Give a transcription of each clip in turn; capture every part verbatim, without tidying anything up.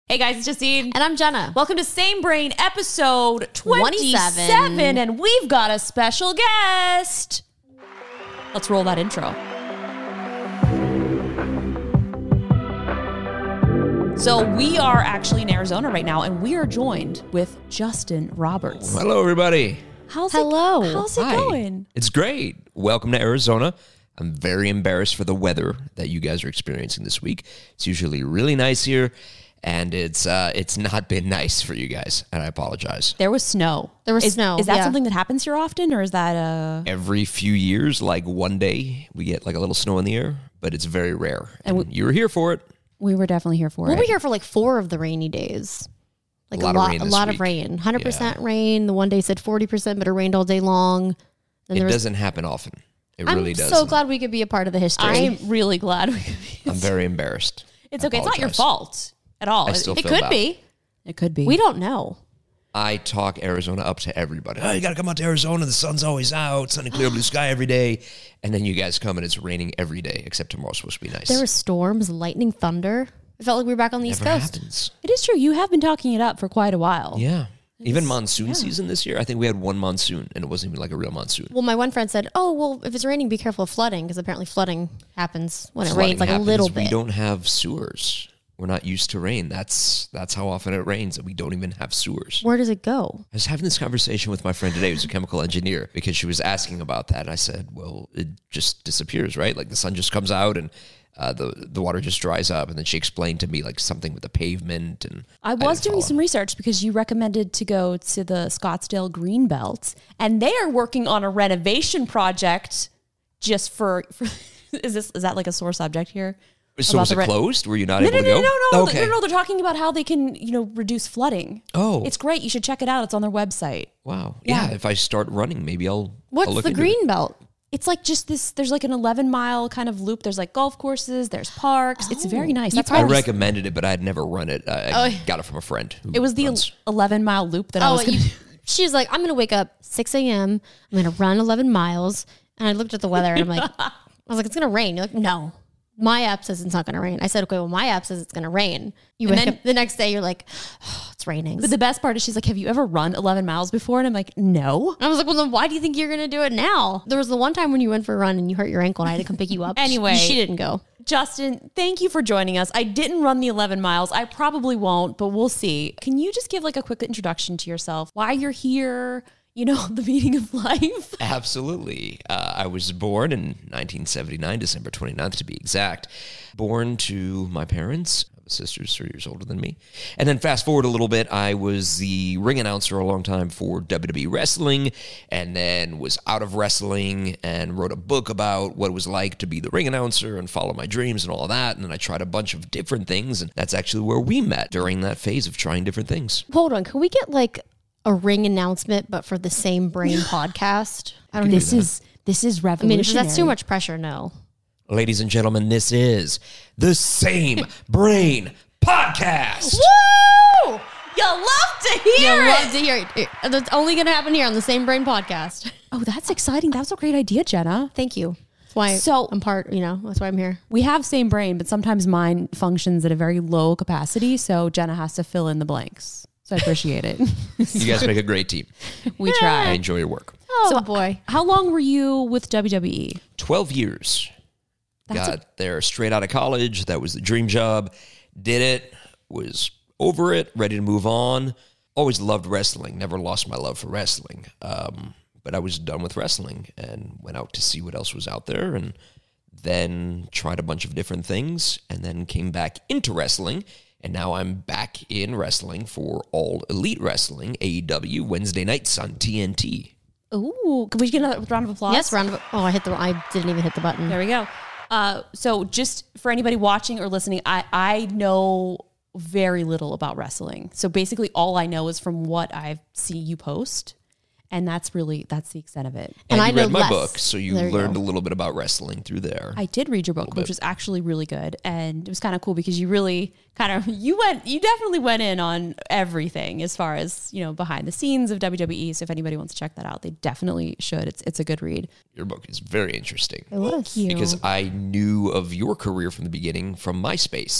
Hey guys, it's Justine. And I'm Jenna. Welcome to Same Brain episode twenty-seven. And we've got a special guest. Let's roll that intro. So we are actually in Arizona right now, and we are joined with Justin Roberts. Hello, everybody. How's Hello. It, how's it Hi. going? It's great. Welcome to Arizona. I'm very embarrassed for the weather that you guys are experiencing this week. It's usually really nice here, and it's uh, it's not been nice for you guys, and I apologize. There was snow. There was is, snow, Is that yeah. something that happens here often, or is that uh Every few years, like one day, we get like a little snow in the air, but it's very rare. And, And we- you were here for it. we were definitely here for We'll it. be here for like four of the rainy days. Like A lot a of lot, rain a this lot of week. rain. one hundred percent rain. The one day said forty percent, but it rained all day long. Then It there was, doesn't happen often. It I'm really does. so glad we could be a part of the history. I'm really glad we could be. I'm very embarrassed. It's I okay. It's not your apologize. fault at all. I It- still it feel could bad. be. It could be. we don't know. I talk Arizona up to everybody. Oh, you got to come out to Arizona. The sun's always out. Sunny, clear blue sky every day. And then you guys come and it's raining every day, except tomorrow's supposed to be nice. There were storms, lightning, thunder. It felt like we were back on the East Never Coast. happens. It is true. You have been talking it up for quite a while. Yeah. Even monsoon season this year, I think we had one monsoon, and it wasn't even like a real monsoon. Well, my one friend said, oh, well, if it's raining, be careful of flooding, because apparently flooding happens when it Flooding rains like happens. a little We bit. don't have sewers. We're not used to rain. That's that's how often it rains, and we don't even have sewers. Where does it go? I was having this conversation with my friend today, who's a chemical engineer, because she was asking about that. And I said, well, it just disappears, right? Like the sun just comes out and uh, the the water just dries up. And then she explained to me like something with the pavement. And I was didn't doing follow. some research because you recommended to go to the Scottsdale Greenbelt, and they are working on a renovation project just for, for is this is that like a sore subject here? So About was the it re- closed? Were you not No, able no, to no, go? no, no, Okay. no, no. They're talking about how they can, you know, reduce flooding. Oh. It's great. You should check it out. It's on their website. Wow. Yeah. Yeah. If I start running, maybe I'll. What's I'll look the into it. green belt? It's like just this, there's like an eleven mile kind of loop. There's like golf courses, there's parks. It's very nice. That's I why recommended it, but I had never run it. I, I got it from a friend. Who it was the runs. eleven mile loop that I Oh, was going to you, she was like, I'm going to wake up six a.m. I'm going to run eleven miles. And I looked at the weather and I'm like, I was like, it's going to rain. You're like, no. My app says it's not going to rain. I said, okay, well, my app says it's going to rain. You And wake then- up the next day, you're like, oh, it's raining. But the best part is she's like, have you ever run eleven miles before? And I'm like, no. I was like, well, then why do you think you're going to do it now? There was the one time when you went for a run and you hurt your ankle and I had to come pick you up. Anyway. She, she didn't go. Justin, thank you for joining us. I didn't run the eleven miles. I probably won't, but we'll see. Can you just give like a quick introduction to yourself? Why you're here? You know, the meaning of life? Absolutely. Uh, I was born in nineteen seventy-nine, December twenty-ninth to be exact. Born to my parents. I have a sister who's three years older than me. And then fast forward a little bit, I was the ring announcer a long time for W W E Wrestling, and then was out of wrestling and wrote a book about what it was like to be the ring announcer and follow my dreams and all that. And then I tried a bunch of different things, and that's actually where we met during that phase of trying different things. Hold on. Can we get like a ring announcement, but for the Same Brain podcast? I don't know. This is this is I mean, revolutionary. if that's too much pressure, no. Ladies and gentlemen, this is the Same Brain Podcast. Woo! You love to hear You it. love to hear it. That's only going to happen here on the Same Brain podcast. Oh, that's exciting. That's a great idea, Jenna. Thank you. That's why So- I'm part, you know, that's why I'm here. We have same brain, but sometimes mine functions at a very low capacity, so Jenna has to fill in the blanks. So I appreciate it. You guys make a great team. We I try. enjoy your work. Oh, So- boy. How long were you with W W E? twelve years. That's Got there straight out of college. That was the dream job. Did it. Was over it. Ready to move on. Always loved wrestling. Never lost my love for wrestling. Um, but I was done with wrestling and went out to see what else was out there, and then tried a bunch of different things, and then came back into wrestling. And now I'm back in wrestling for All Elite Wrestling, A E W, Wednesday nights on T N T. Ooh, can we get another round of applause? Yes, round of, oh, I hit the, I didn't even hit the button. There we go. Uh, so just for anybody watching or listening, I, I know very little about wrestling. So basically all I know is from what I see you post. And that's really, that's the extent of it. And, And I you know read my less. book, so you There you learned go. a little bit about wrestling through there. I did read your book, which bit. was actually really good. And it was kind of cool because you really kind of, you went, you definitely went in on everything as far as, you know, behind the scenes of W W E. So if anybody wants to check that out, they definitely should. It's it's a good read. Your book is very interesting It was. You. because I knew of your career from the beginning from MySpace.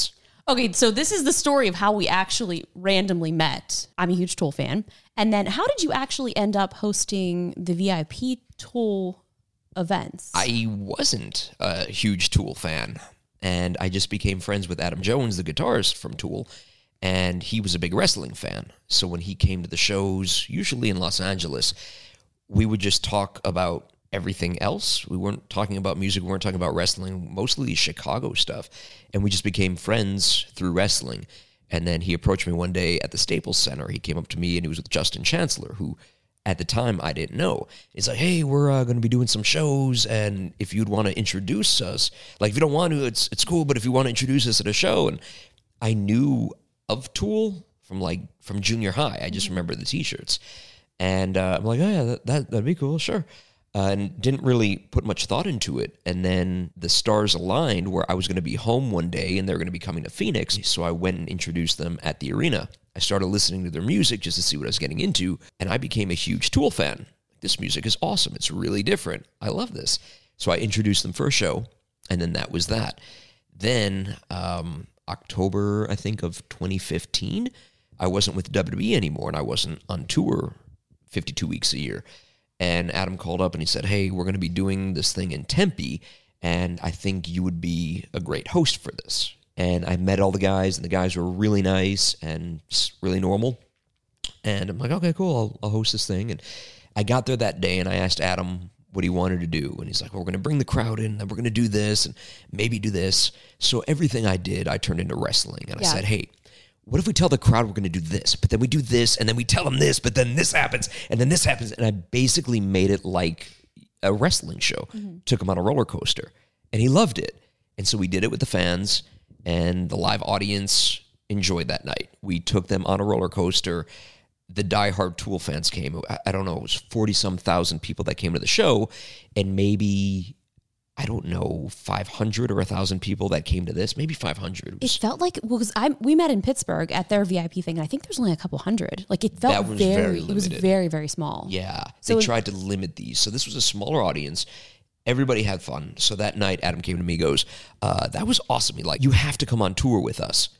Okay, so this is the story of how we actually randomly met. I'm a huge Tool fan. And then how did you actually end up hosting the V I P Tool events? I wasn't a huge Tool fan, and I just became friends with Adam Jones, the guitarist from Tool, and he was a big wrestling fan. So when he came to the shows, usually in Los Angeles, we would just talk about everything else. We weren't talking about music. We weren't talking about wrestling, mostly Chicago stuff. And we just became friends through wrestling. And then he approached me one day at the Staples Center. He came up to me and he was with Justin Chancellor, who at the time I didn't know. He's like, hey, we're uh, going to be doing some shows. And if you'd want to introduce us, like if you don't want to, it's it's cool. But if you want to introduce us at a show. And I knew of Tool from like from junior high. I just remember the t-shirts. And uh, I'm like, oh yeah, that, that, that'd be cool. Sure. Uh, and didn't really put much thought into it. And then the stars aligned where I was going to be home one day and they were going to be coming to Phoenix. So I went and introduced them at the arena. I started listening to their music just to see what I was getting into. And I became a huge Tool fan. This music is awesome. It's really different. I love this. So I introduced them for a show. And then that was that. Then um, October, I think, of twenty fifteen, I wasn't with W W E anymore. And I wasn't on tour fifty-two weeks a year. And Adam called up and he said, hey, we're going to be doing this thing in Tempe, and I think you would be a great host for this. And I met all the guys, and the guys were really nice and just really normal. And I'm like, okay, cool, I'll, I'll host this thing. And I got there that day, and I asked Adam what he wanted to do. And he's like, well, we're going to bring the crowd in, and we're going to do this, and maybe do this. So everything I did, I turned into wrestling. And Yeah. I said, hey, what if we tell the crowd we're going to do this, but then we do this, and then we tell them this, but then this happens, and then this happens. And I basically made it like a wrestling show. Mm-hmm. Took him on a roller coaster, and he loved it. And so we did it with the fans, and the live audience enjoyed that night. We took them on a roller coaster. The diehard Tool fans came. I don't know, it was forty-some thousand people that came to the show, and maybe, I don't know, five hundred or one thousand people that came to this. Maybe five hundred. It, It felt like, well, because I we met in Pittsburgh at their V I P thing, and I think there's only a couple hundred. Like it felt That was very, very it was limited. very, very small. yeah, So they it- tried to limit these. So this was a smaller audience. Everybody had fun. So that night, Adam came to me and goes, uh, that was awesome. He like, you have to come on tour with us.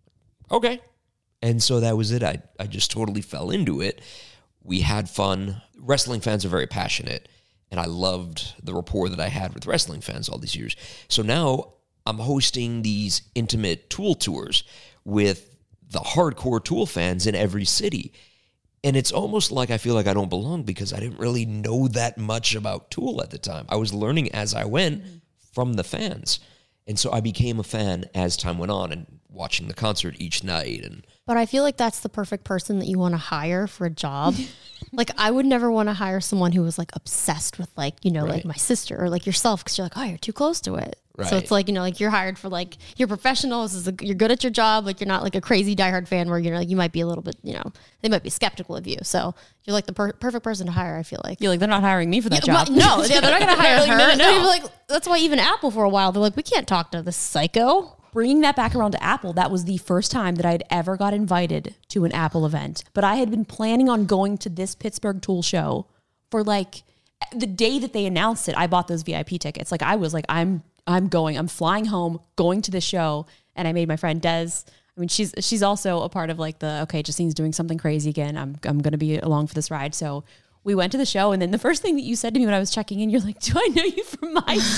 Okay. And so that was it. I, I just totally fell into it. We had fun. Wrestling fans are very passionate, and I loved the rapport that I had with wrestling fans all these years. So now I'm hosting these intimate Tool tours with the hardcore Tool fans in every city. And it's almost like I feel like I don't belong because I didn't really know that much about Tool at the time. I was learning as I went from the fans. And so I became a fan as time went on and watching the concert each night. And But I feel like that's the perfect person that you want to hire for a job. Like I would never want to hire someone who was like obsessed with like, you know, Right. like my sister or like yourself, because you're like, oh, you're too close to it. So Right. it's like, you know, like you're hired for like, you're professional. This is a, you're good at your job. Like you're not like a crazy diehard fan where you're like, you might be a little bit, you know, they might be skeptical of you. So you're like the per- perfect person to hire, I feel like. You're like, they're not hiring me for that Well, job. no, yeah, they're not going to hire Like, her. no, no, no. They'd be like, that's why even Apple for a while, they're like, we can't talk to this psycho. Bringing that back around to Apple, that was the first time that I'd ever got invited to an Apple event. But I had been planning on going to this Pittsburgh Tool show for like the day that they announced it. I bought those V I P tickets. Like I was like, I'm I'm going. I'm flying home, going to the show. And I made my friend Des. I mean, she's she's also a part of like the okay, Justine's doing something crazy again. I'm I'm gonna be along for this ride. So we went to the show, and then the first thing that you said to me when I was checking in, you're like, "Do I know you from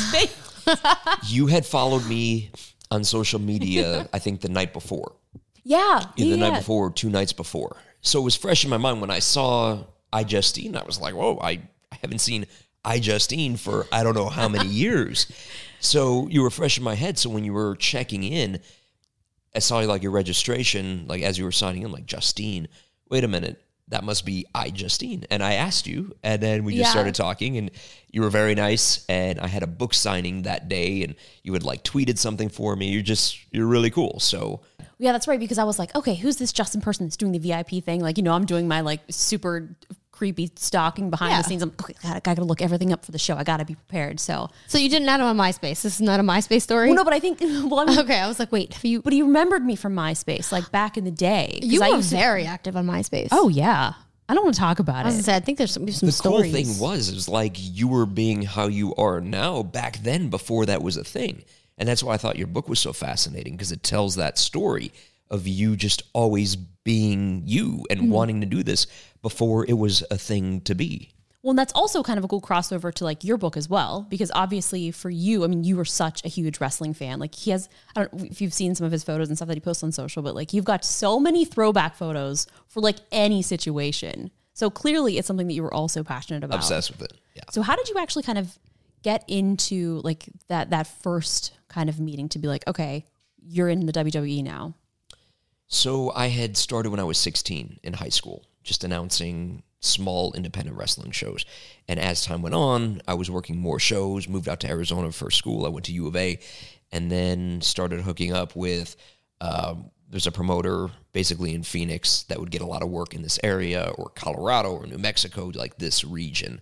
MySpace?" you had followed me on social media, I think the night before. Yeah, Either yeah. the night before or two nights before. So it was fresh in my mind when I saw iJustine. I was like, whoa, I, I haven't seen iJustine for I don't know how many years. So you were fresh in my head. So when you were checking in, I saw like your registration, like as you were signing in, like Justine, wait a minute, that must be iJustine. And I asked you, and then we just Yeah. started talking, and you were very nice. And I had a book signing that day, and you had like tweeted something for me. You're just, you're really cool. So Yeah, that's right. Because I was like, okay, who's this Justin person that's doing the V I P thing? Like, you know, I'm doing my like super creepy stalking behind Yeah. the scenes. I'm okay, I gotta, I gotta look everything up for the show. I gotta be prepared. So, So you didn't add him on MySpace. This is not a MySpace story? well, no, but I think, well, I mean, Okay, I was like, wait, have you, but he remembered me from MySpace, like back in the day. 'Cause you I were used to- very active on MySpace. oh yeah. I don't want to talk about I was it. gonna say, I think there's some, some the stories. cool thing was, it was like you were being how you are now back then before that was a thing. And that's why I thought your book was so fascinating, because it tells that story of you just always being you and mm-hmm. wanting to do this before it was a thing to be. Well, and that's also kind of a cool crossover to like your book as well, because obviously for you, I mean, you were such a huge wrestling fan. Like he has, I don't know if you've seen some of his photos and stuff that he posts on social, but like you've got so many throwback photos for like any situation. So clearly it's something that you were also passionate about. Obsessed with it. Yeah. So how did you actually kind of get into like that, that first kind of meeting to be like, okay, you're in the W W E now? So I had started when I was sixteen in high school, just announcing small independent wrestling shows. And as time went on, I was working more shows, moved out to Arizona for school. I went to U of A, and then started hooking up with, um, there's a promoter basically in Phoenix that would get a lot of work in this area, or Colorado or New Mexico, like this region.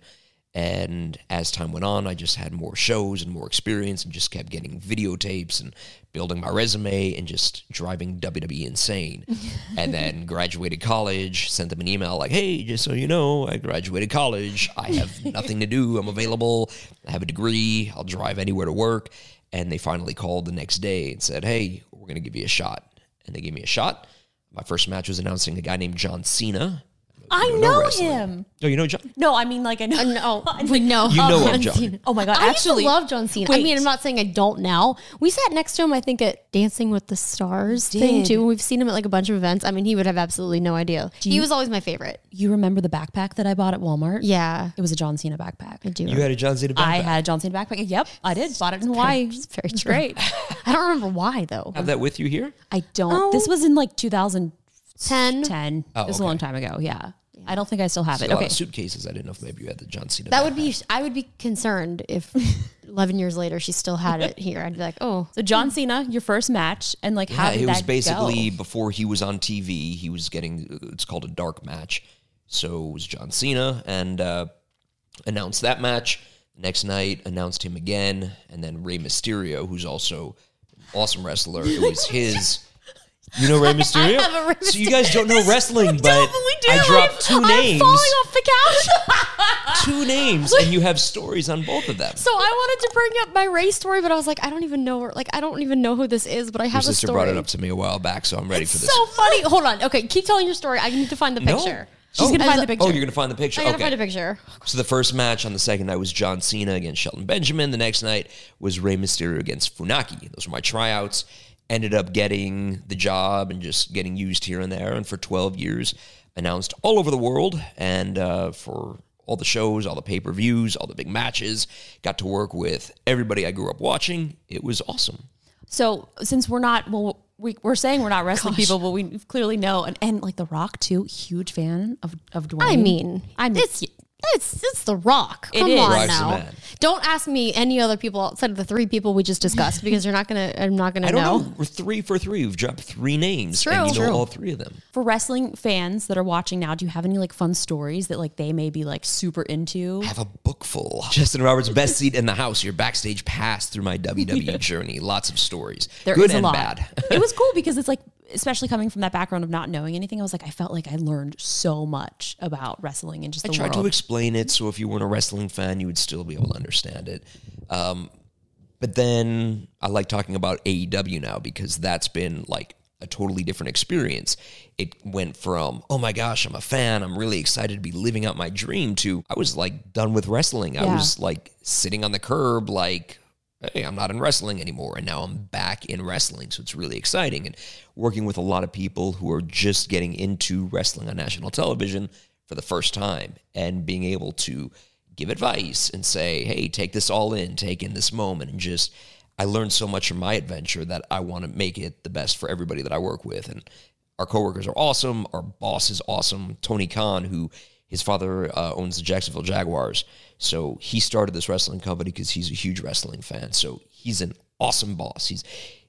And as time went on, I just had more shows and more experience and just kept getting videotapes and building my resume and just driving W W E insane. And then graduated college, sent them an email like, hey, just so you know, I graduated college. I have nothing to do. I'm available. I have a degree. I'll drive anywhere to work. And they finally called the next day and said, hey, we're going to give you a shot. And they gave me a shot. My first match was announcing a guy named John Cena. I You know wrestling. him. Oh, you know John? No, I mean like I know. Uh, no, we know. You know John of John. Cena. Oh my God, I actually- used to love John Cena. I Wait. mean, I'm not saying I don't now. We sat next to him, I think, at Dancing with the Stars thing did. too. We've seen him at like a bunch of events. I mean, he would have absolutely no idea. He was always my favorite. You remember the backpack that I bought at Walmart? Yeah, It was a John Cena backpack. I do. You had a John Cena backpack. I had a John Cena backpack. Yep, I did. Bought it in Hawaii. It's very It's true. great. I don't remember why though. Have that with you here? I don't. Oh. This was in like two thousand Ten. ten. Oh, It was a okay. long time ago. Yeah. I don't think I still have See, it. a lot Okay. of suitcases. I didn't know if maybe you had the John Cena That backpack. would be. I would be concerned if eleven years later she still had it here. I'd be like, oh, So John Cena, your first match, and like how Yeah, did it was that basically go? before he was on T V. He was getting, it's called a dark match. So it was John Cena, and uh, announced that match. Next night, announced him again, and then Rey Mysterio, who's also an awesome wrestler. It was his. You know Rey Mysterio? have a Rey So you guys don't know wrestling, but Definitely do. I dropped two I'm names. falling off the couch. Two names, and you have stories on both of them. So I wanted to bring up my race story, but I was like, I don't even know. Like, I don't even know who this is, but I Your have a sister story. brought it up to me a while back, so I'm ready for this. So funny. Hold on. Okay, keep telling your story. I need to find the No. picture. She's Oh. gonna find the Oh, picture. Oh, you're gonna find the picture. I gotta okay. find a picture. So the first match on the second night was John Cena against Shelton Benjamin. The next night was Rey Mysterio against Funaki. Those were my tryouts. Ended up getting the job and just getting used here and there. And for twelve years, announced all over the world. And uh, for all the shows, all the pay-per-views, all the big matches, got to work with everybody I grew up watching. It was awesome. So since we're not, well, we, we're saying we're not wrestling people, but we clearly know, and, and like The Rock too, huge fan of of Dwayne. I mean, I mean, it's it's it's The Rock. It Come is. on Rock's the now. man. Don't ask me any other people outside of the three people we just discussed because you're not gonna. I'm not gonna I don't know. know. We're three for three. We've dropped three names, True. and you know True. all three of them. for wrestling fans that are watching now, do you have any like fun stories that like they may be like super into? I have a book full. Justin Roberts' best seat in the house. Your backstage pass through my W W E journey. Lots of stories, There good is a and lot. bad. It was cool because it's like, especially coming from that background of not knowing anything, I was like, I felt like I learned so much about wrestling and just I the tried world. to explain it so if you weren't a wrestling fan, you would still be able to understand it. Um, but then I like talking about A E W now because that's been like a totally different experience. It went from, oh my gosh, I'm a fan, I'm really excited to be living out my dream, to I was like done with wrestling. I Yeah. was like sitting on the curb like, hey, I'm not in wrestling anymore. And now I'm back in wrestling. So it's really exciting. And working with a lot of people who are just getting into wrestling on national television for the first time and being able to give advice and say, hey, take this all in, take in this moment. And just, I learned so much from my adventure that I want to make it the best for everybody that I work with. And our coworkers are awesome. Our boss is awesome. Tony Khan, who his father uh, owns the Jacksonville Jaguars. So he started this wrestling company because he's a huge wrestling fan. So he's an awesome boss. He's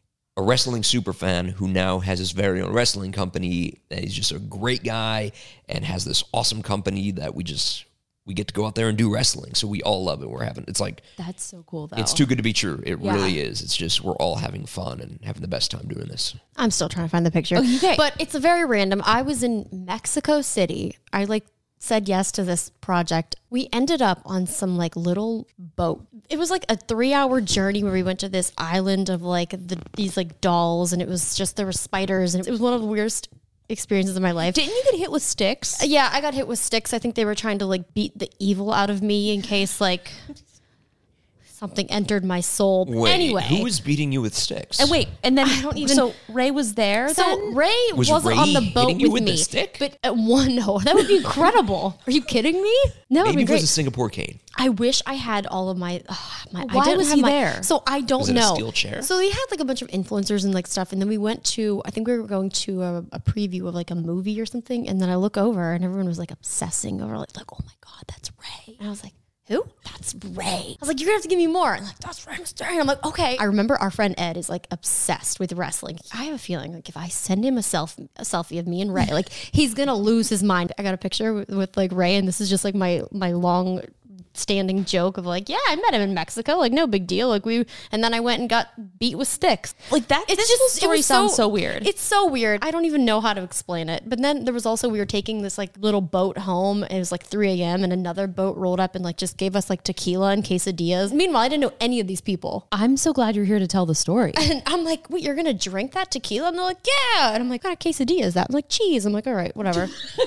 a wrestling super fan who now has his very own wrestling company. And he's just a great guy and has this awesome company that we just, we get to go out there and do wrestling. So we all love it. We're having, it's like, That's so cool though. it's too good to be true. It Yeah. really is. It's just, we're all having fun and having the best time doing this. I'm still trying to find the picture. Okay. But it's a very random. I was in Mexico City. I like said yes to this project. We ended up on some like little boat. It was like a three hour journey where we went to this island of like the, these like dolls, and it was just, there were spiders, and it was one of the weirdest experiences of my life. Didn't you get hit with sticks? Yeah, I got hit with sticks. I think they were trying to like beat the evil out of me in case like something entered my soul. Wait, anyway, who was beating you with sticks? And wait, and then I don't even- so Ray was there. so then? Ray Was wasn't Ray on the boat hitting you with with the me. stick? But at one, no, that would be incredible. Are you kidding me? That would Maybe be it great. was a Singapore cane. I wish I had all of my. Uh, my I Why didn't was have he my- there? So I don't Was it a know. steel chair? So they had like a bunch of influencers and like stuff, and then we went to. I think we were going to a, a preview of like a movie or something, and then I look over and everyone was like obsessing over like, like oh my god, that's Ray, and I was like. Who? That's Ray. I was like, you're gonna have to give me more. And like, that's Ray Mysterio. And I'm like, okay. I remember our friend Ed is like obsessed with wrestling. I have a feeling like if I send him a self a selfie of me and Ray, like he's gonna lose his mind. I got a picture with, with like Ray, and this is just like my my long standing joke of like, yeah, I met him in Mexico, like no big deal. Like we, and then I went and got beat with sticks. Like that. It's This just whole it story was sounds so weird. It's so weird. I don't even know how to explain it. But then there was also we were taking this like little boat home. It was like three a.m. and another boat rolled up and like just gave us like tequila and quesadillas. Meanwhile, I didn't know any of these people. I'm so glad you're here to tell the story. And I'm like, wait, you're gonna drink that tequila? And they're like, yeah. And I'm like, what kind of quesadilla is that? I'm like, cheese. I'm like, all right, whatever.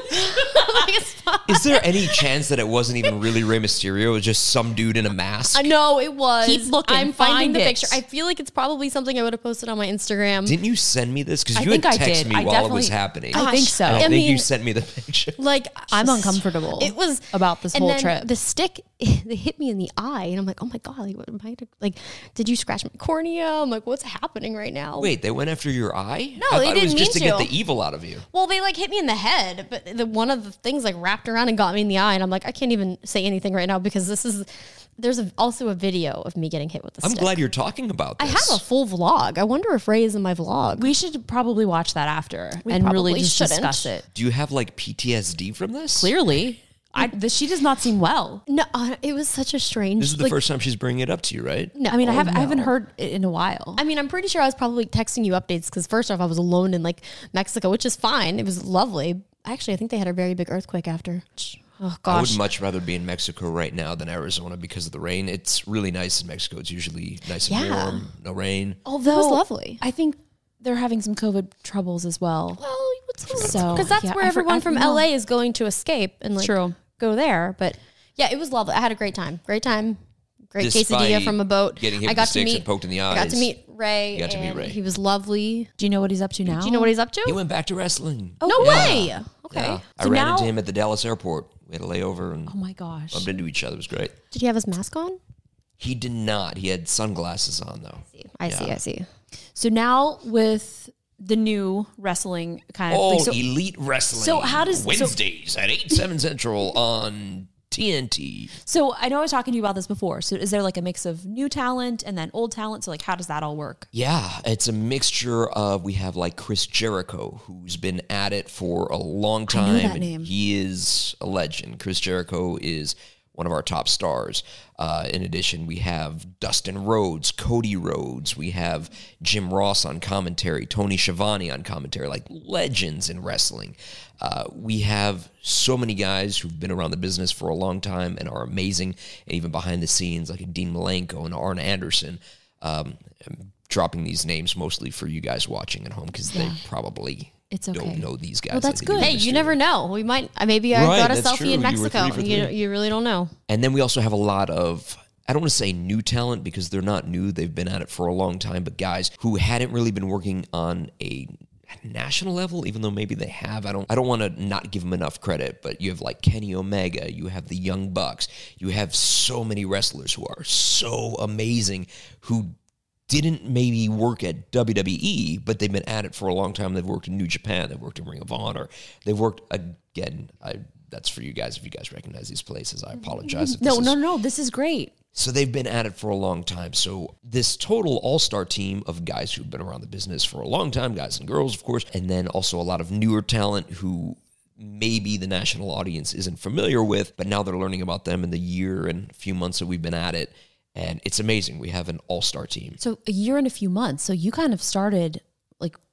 I'm like, it's fine. Is there any chance that it wasn't even really Rey Mysterio? It was just some dude in a mask? I know it was. Keep looking, I'm finding find the it. picture. I feel like it's probably something I would have posted on my Instagram. Didn't you send me this? Because I you had think I texted did. me I while it was definitely- happening. I think so. I don't I think mean- you sent me the picture. Like I'm just- uncomfortable It was about this and whole then trip. The stick, they hit me in the eye, and I'm like, oh my god, like, what am I? Like, did you scratch my cornea? I'm like, what's happening right now? Wait, they went after your eye? No, I they thought it was didn't just to mean get to. the evil out of you. Well, they like hit me in the head, but the one of the things like wrapped around and got me in the eye, and I'm like, I can't even say anything right now because this is. There's a, also a video of me getting hit with the I'm stick. glad you're talking about I this. have a full vlog. I wonder if Ray is in my vlog. We should probably watch that after We and really probably just shouldn't. discuss it. Do you have like P T S D from this? Clearly, I this, she does not seem well. No, uh, it was such a strange. This is the like, first time she's bringing it up to you, right? No, I mean, I oh, have I haven't no. heard it in a while. I mean, I'm pretty sure I was probably texting you updates because first off, I was alone in like Mexico, which is fine. It was lovely. Actually, I think they had a very big earthquake after. Oh I gosh. would much rather be in Mexico right now than Arizona because of the rain. It's really nice in Mexico. It's usually nice and Yeah. warm, no rain. Although It was lovely. I think they're having some COVID troubles as well. Well, So because that's yeah, where I for- everyone I- from no. L A is going to escape and like True. go there. But yeah, it was lovely. I had a great time. Great time. Great Despite quesadilla from a boat. getting hit I with got sticks to meet. and poked in the I got to eyes. meet Ray. You got to meet and Ray. He was lovely. Do you know what he's up to now? Do you know what he's up to? He went back to wrestling. no Yeah. way. Okay. Yeah. I So ran now- into him at the Dallas airport. We had a layover and Oh my gosh. bumped into each other. It was great. Did he have his mask on? He did not. He had sunglasses on though. I see. Yeah. I see. So now with the new wrestling kind of Oh, thing. So, Elite Wrestling. so how does- so- Wednesdays at eight, seven Central on T N T. so I know I was talking to you about this before. So is there like a mix of new talent and then old talent? So like how does that all work? Yeah, it's a mixture of, we have like Chris Jericho, who's been at it for a long time. know that and name. He is a legend. Chris Jericho is one of our top stars. Uh, in addition, we have Dustin Rhodes, Cody Rhodes. We have Jim Ross on commentary, Tony Schiavone on commentary, like legends in wrestling. Uh, we have so many guys who've been around the business for a long time and are amazing, and even behind the scenes, like a Dean Malenko and Arn Anderson. Um, I'm dropping these names mostly for you guys watching at home because they probably It's okay. don't know these guys. Well, that's like they do good. Hey, Mysterio. you never know. We might. uh, Maybe I Right, got a that's selfie true. in You were Mexico. three for You, three. you really don't know. And then we also have a lot of, I don't want to say new talent because they're not new. They've been at it for a long time, but guys who hadn't really been working on a national level, even though maybe they have. I don't I don't want to not give them enough credit, but you have like Kenny Omega, you have the Young Bucks, you have so many wrestlers who are so amazing who didn't maybe work at W W E, but they've been at it for a long time. They've worked in New Japan, they've worked in Ring of Honor, they've worked, again, I that's for you guys. If you guys recognize these places, I apologize. If No, this is- no, no. This is great. So they've been at it for a long time. So this total all-star team of guys who've been around the business for a long time, guys and girls, of course, and then also a lot of newer talent who maybe the national audience isn't familiar with, but now they're learning about them in the year and a few months that we've been at it. And it's amazing. We have an all-star team. So a year and a few months. So you kind of started like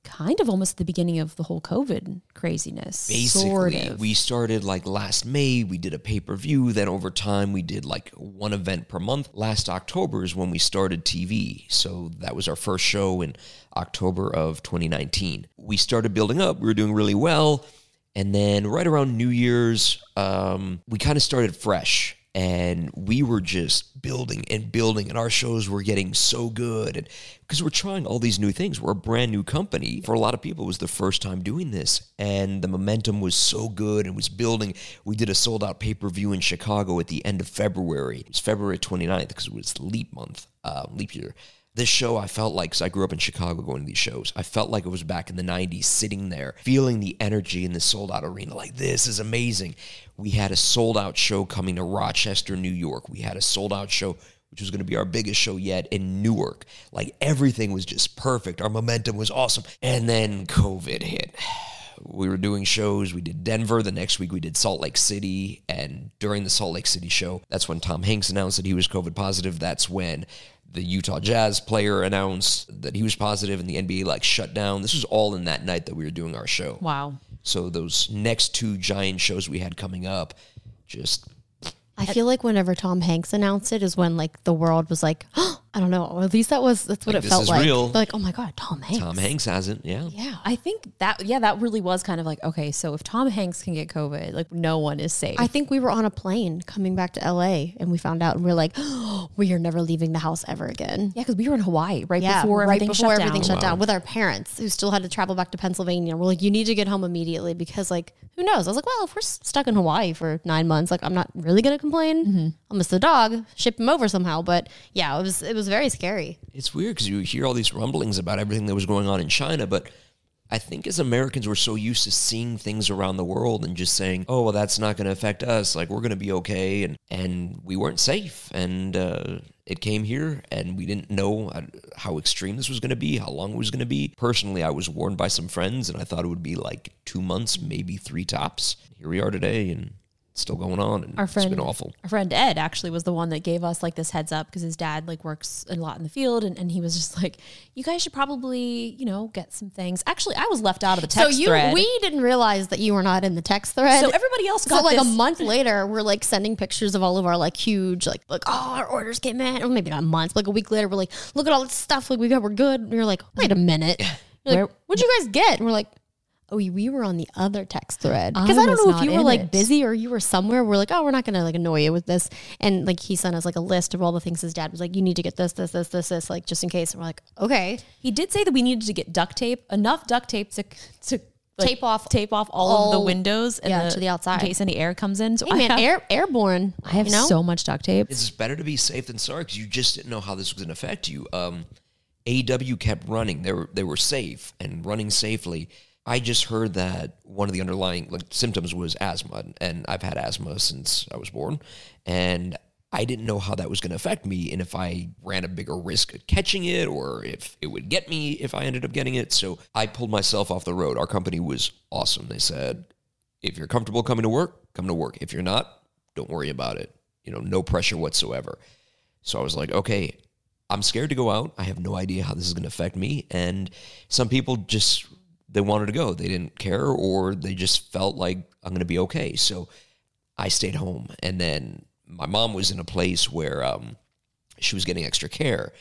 kind of almost the beginning of the whole COVID craziness. Basically, sort of. we started like last May, we did a pay-per-view. Then over time, we did like one event per month. Last October is when we started T V. So that was our first show in October of twenty nineteen. We started building up. We were doing really well. And then right around New Year's, um, we kind of started fresh. And we were just building and building, and our shows were getting so good. And because we're trying all these new things, we're a brand new company. For a lot of people, it was the first time doing this, and the momentum was so good and was building. We did a sold-out pay-per-view in Chicago at the end of February. It was February twenty-ninth because it was leap month, uh, leap year. This show, I felt like, because I grew up in Chicago going to these shows, I felt like it was back in the nineties, sitting there, feeling the energy in the sold-out arena, like, this is amazing. We had a sold-out show coming to Rochester, New York. We had a sold-out show, which was going to be our biggest show yet, in Newark. Like, everything was just perfect. Our momentum was awesome. And then COVID hit. We were doing shows. We did Denver. The next week, we did Salt Lake City. And during the Salt Lake City show, that's when Tom Hanks announced that he was COVID positive. That's when the Utah Jazz player announced that he was positive, and the N B A like shut down. This was all in that night that we were doing our show. Wow. So those next two giant shows we had coming up, just... I feel like whenever Tom Hanks announced it is when like the world was like, oh, I don't know. Or at least that was, that's what Like, it this felt is like. real. They're like, oh my God, Tom Hanks. Tom Hanks hasn't, yeah. Yeah, I think that, yeah, that really was kind of like, okay, so if Tom Hanks can get COVID, like no one is safe. I think we were on a plane coming back to L A and we found out and we we're like, oh, we are never leaving the house ever again. yeah, because we were in Hawaii right Yeah, before right everything before shut everything down. shut Wow. down with our parents who still had to travel back to Pennsylvania. We're like, you need to get home immediately because like, who knows? I was like, well, if we're stuck in Hawaii for nine months, like I'm not really going to complain. Mm-hmm. I'll miss the dog, ship him over somehow. But yeah, it was, it was very scary. It's weird because you hear all these rumblings about everything that was going on in China, but I think as Americans, we're so used to seeing things around the world and just saying, oh, well, that's not going to affect us. Like, we're going to be okay. And, and we weren't safe. And uh, it came here, and we didn't know how extreme this was going to be, how long it was going to be. Personally, I was warned by some friends, and I thought it would be like two months, maybe three tops. Here we are today, and it's still going on, and Our friend, it's been awful. Our friend Ed actually was the one that gave us like this heads up because his dad like works a lot in the field, and, and he was just like, you guys should probably, you know, get some things. Actually, I was left out of the text so you, thread. we didn't realize that you were not in the text thread. So everybody else So got like this. a month later, we're like sending pictures of all of our like huge, like, like, oh, our orders came in. Or maybe not months, but like a week later, we're like, look at all this stuff. Like we got, we're good. And you're like, wait a minute. You're like, Where- what'd you guys get? And we're like, oh, we- we were on the other text thread. I Because I, don't was know if not you were in like it. busy or you were somewhere. We're like, oh, we're not going to like annoy you with this. And like he sent us like a list of all the things his dad was like, you need to get this, this, this, this, this, like just in case. And we're like, okay. He did say that we needed to get duct tape, enough duct tape to to like, Tape off tape off all, all- of the windows and yeah, to the outside. in case any air comes in. So Hey I man, have, air, airborne. I have you know? so much duct tape. It's better to be safe than sorry because you just didn't know how this was going to affect you. Um, A E W kept running; they were they were safe and running safely. I just heard that one of the underlying like symptoms was asthma, and I've had asthma since I was born, and I didn't know how that was going to affect me, and if I ran a bigger risk of catching it, or if it would get me if I ended up getting it. So I pulled myself off the road. Our company was awesome. They said, if you're comfortable coming to work, come to work. If you're not, don't worry about it. You know, no pressure whatsoever. So I was like, okay, I'm scared to go out. I have no idea how this is going to affect me. And some people just, they wanted to go. They didn't care, or they just felt like I'm going to be okay. So I stayed home. And then my mom was in a place where um, she was getting extra care.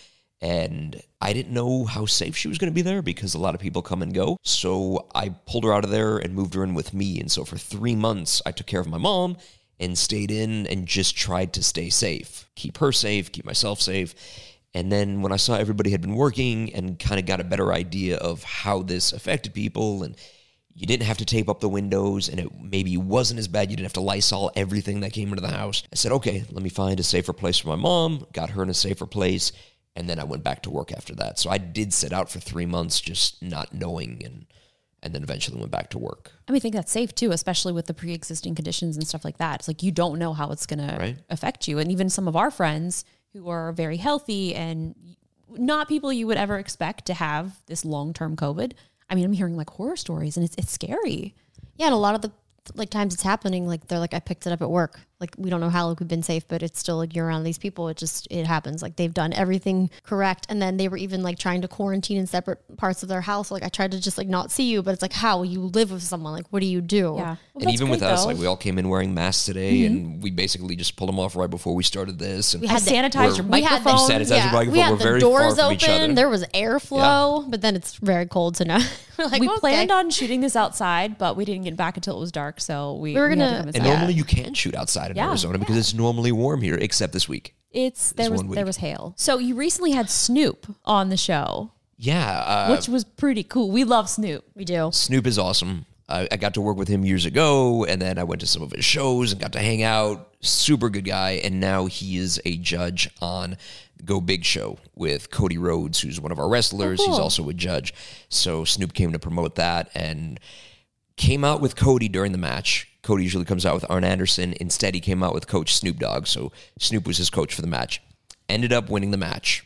And I didn't know how safe she was going to be there because a lot of people come and go. So I pulled her out of there and moved her in with me. And so for three months, I took care of my mom and stayed in and just tried to stay safe, keep her safe, keep myself safe. And then when I saw everybody had been working and kind of got a better idea of how this affected people, and you didn't have to tape up the windows, and it maybe wasn't as bad, you didn't have to Lysol everything that came into the house, I said, okay, let me find a safer place for my mom, got her in a safer place, and then I went back to work after that. So I did sit out for three months just not knowing, and and then eventually went back to work. I mean, I think that's safe too, especially with the pre-existing conditions and stuff like that. It's like you don't know how it's going Right. to affect you. And even some of our friends who are very healthy and not people you would ever expect to have this long-term COVID. I mean, I'm hearing like horror stories, and it's it's scary. Yeah, and a lot of the like times it's happening, like they're like, I picked it up at work. like we don't know how like we've been safe, but it's still like you're around these people. It just, it happens. Like they've done everything correct. And then they were even like trying to quarantine in separate parts of their house. Like I tried to just like not see you, but it's like, how you live with someone? Like, what do you do? Yeah. Well, and that's even great, with us, though. like we all came in wearing masks today, and we basically just pulled them off right before we started this. And We I had the- sanitized your we had the- microphone. Sanitize your microphone. we had We're the very doors far from each other. open. There was airflow, but then it's very cold. So now we're like, we okay. planned on shooting this outside, but we didn't get back until it was dark. So we, We were had to gonna- come And inside. Yeah. normally you can shoot outside in Yeah. Arizona because it's normally warm here, except this week. It's there This was one week. there was hail. So you recently had Snoop on the show, Yeah. Uh, which was pretty cool. We love Snoop. we do. Snoop is awesome. I, I got to work with him years ago, and then I went to some of his shows and got to hang out. Super good guy, and now he is a judge on Go Big Show with Cody Rhodes, who's one of our wrestlers. Oh, cool. He's also a judge. So Snoop came to promote that and came out with Cody during the match. Cody usually comes out with Arn Anderson. Instead, he came out with Coach Snoop Dogg. So Snoop was his coach for the match. Ended up winning the match.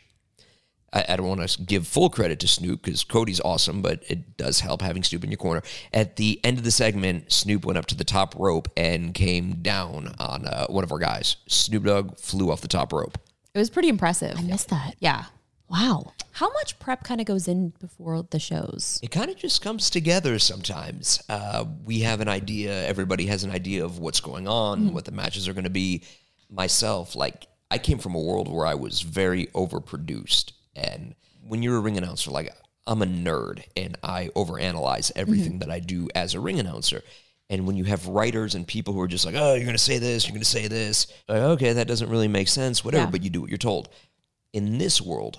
I, I don't want to give full credit to Snoop because Cody's awesome, but it does help having Snoop in your corner. At the end of the segment, Snoop went up to the top rope and came down on uh, one of our guys. Snoop Dogg flew off the top rope. It was pretty impressive. I missed that. Yeah. Wow. How much prep kind of goes in before the shows? It kind of just comes together sometimes. Uh, we have an idea. Everybody has an idea of what's going on, what the matches are going to be. Myself, like, I came from a world where I was very overproduced. And when you're a ring announcer, like, I'm a nerd and I overanalyze everything that I do as a ring announcer. And when you have writers and people who are just like, oh, you're going to say this, you're going to say this. Like, okay, that doesn't really make sense, whatever, Yeah. but you do what you're told. In this world,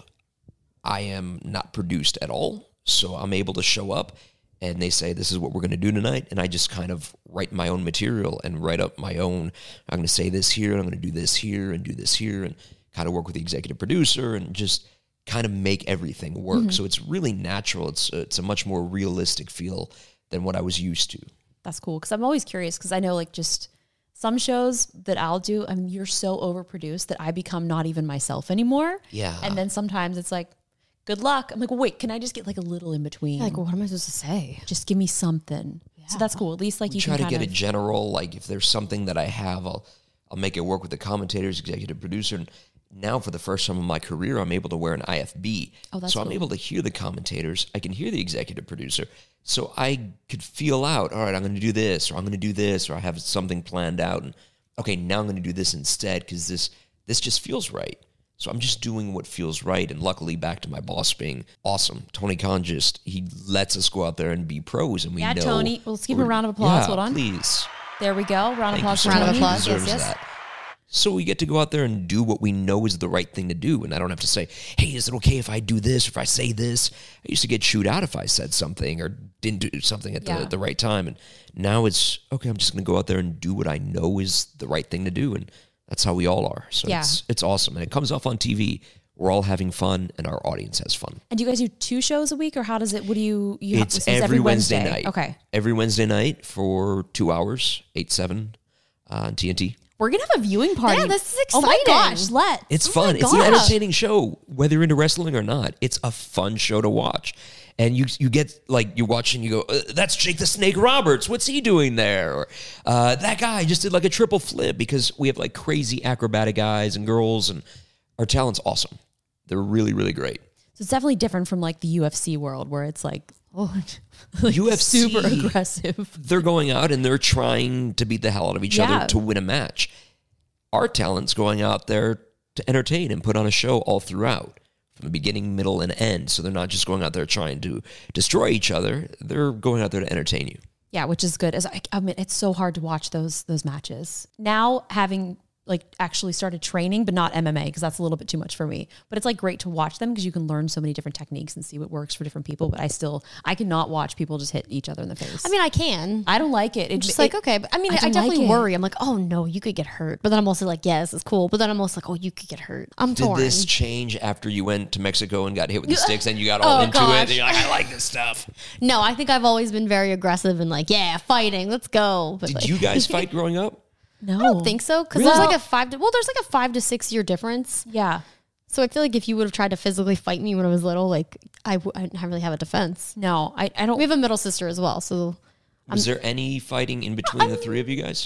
I am not produced at all. So I'm able to show up and they say, this is what we're going to do tonight. And I just kind of write my own material and write up my own, I'm going to say this here, and I'm going to do this here and do this here, and kind of work with the executive producer and just kind of make everything work. Mm-hmm. So it's really natural. It's a, it's a much more realistic feel than what I was used to. That's cool because I'm always curious because I know like just some shows that I'll do, I mean, you're so overproduced that I become not even myself anymore. Yeah. And then sometimes it's like, good luck. I'm like, well, wait, can I just get like a little in between? Like, what am I supposed to say? just give me something. So that's cool. At least like you try can to kind get of, a general, like if there's something that I have, I'll I'll make it work with the commentators, executive producer. And now for the first time in my career, I'm able to wear an I F B. Oh, that's so I'm cool. able to hear the commentators. I can hear the executive producer. So I could feel out, all right, I'm going to do this, or I'm going to do this, or I have something planned out. And okay, now I'm going to do this instead because this this just feels right. So I'm just doing what feels right. And luckily, back to my boss being awesome. Tony Khan just, he lets us go out there and be pros. And we Yeah, know. Tony. Well, let's give him a we're- round of applause. Yeah, Hold on. please. There we go. Round of Thank you applause so for Round of much. Tony. He applause. deserves Yes, yes. that. So we get to go out there and do what we know is the right thing to do. And I don't have to say, hey, is it okay if I do this, or if I say this? I used to get chewed out if I said something or didn't do something at the, Yeah. the right time. And now it's, okay, I'm just going to go out there and do what I know is the right thing to do. And that's how we all are. So Yeah. it's, it's awesome. And it comes off on T V. We're all having fun and our audience has fun. And do you guys do two shows a week or how does it, what do you, you It's so every, Wednesday, night. Okay. Every Wednesday night for two hours, eight, seven uh, on T N T. We're going to have a viewing party. Yeah, this is Oh my exciting. gosh. Let. It's Oh fun. my It's an gosh. entertaining show, whether you're into wrestling or not. It's a fun show to watch. And you you get, like, you're watching, you go, uh, that's Jake the Snake Roberts. What's he doing there? Or uh, that guy just did, like, a triple flip, because we have, like, crazy acrobatic guys and girls, and our talent's awesome. They're really, really great. So it's definitely different from like the U F C world where it's like, oh, like U F C, super aggressive. They're going out and they're trying to beat the hell out of each Yeah. other to win a match. Our talent's going out there to entertain and put on a show all throughout, from the beginning, middle, and end. So they're not just going out there trying to destroy each other. They're going out there to entertain you. Yeah, which is good. As I, I mean, it's so hard to watch those those matches. Now having like actually started training, but not M M A because that's a little bit too much for me. But it's like great to watch them because you can learn so many different techniques and see what works for different people. But I still, I cannot watch people just hit each other in the face. I mean, I can. I don't like it. It's Just like, okay. But I mean, I I, don't definitely like it. worry. I'm like, oh no, you could get hurt. But then I'm also like, yeah, this is cool. But then I'm also like, oh, you could get hurt. I'm Did torn. this change after you went to Mexico and got hit with the sticks and you got all Oh, into gosh. it? And you're like, I like this stuff. No, I think I've always been very aggressive and like, yeah, fighting, let's go. But Did like, you guys fight growing up? no, I don't think so because Really? there's like a five to well, there's like a five to six year difference. Yeah, So I feel like if you would have tried to physically fight me when I was little, like I, w- I didn't really have a defense. no, I, I don't. We have a middle sister as well, so Was there any fighting in between the three of you guys? I think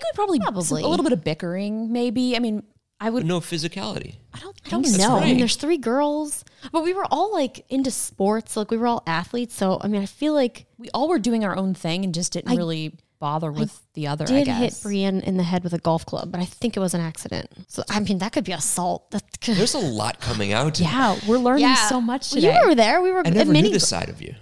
would probably, Probably. some- a little bit of bickering, maybe. I mean, I would. No physicality. I don't I don't think so. know. I mean, right. there's three girls, but we were all like into sports. Like we were all athletes. So, I mean, I feel like We all were doing our own thing and just didn't really bother with the other, I did guess. hit Brienne in the head with a golf club, but I think it was an accident. So, I mean, that could be assault. That's There's a lot coming out. Yeah, we're learning Yeah. so much Well, today. you were there. We were I never many. knew this side of you.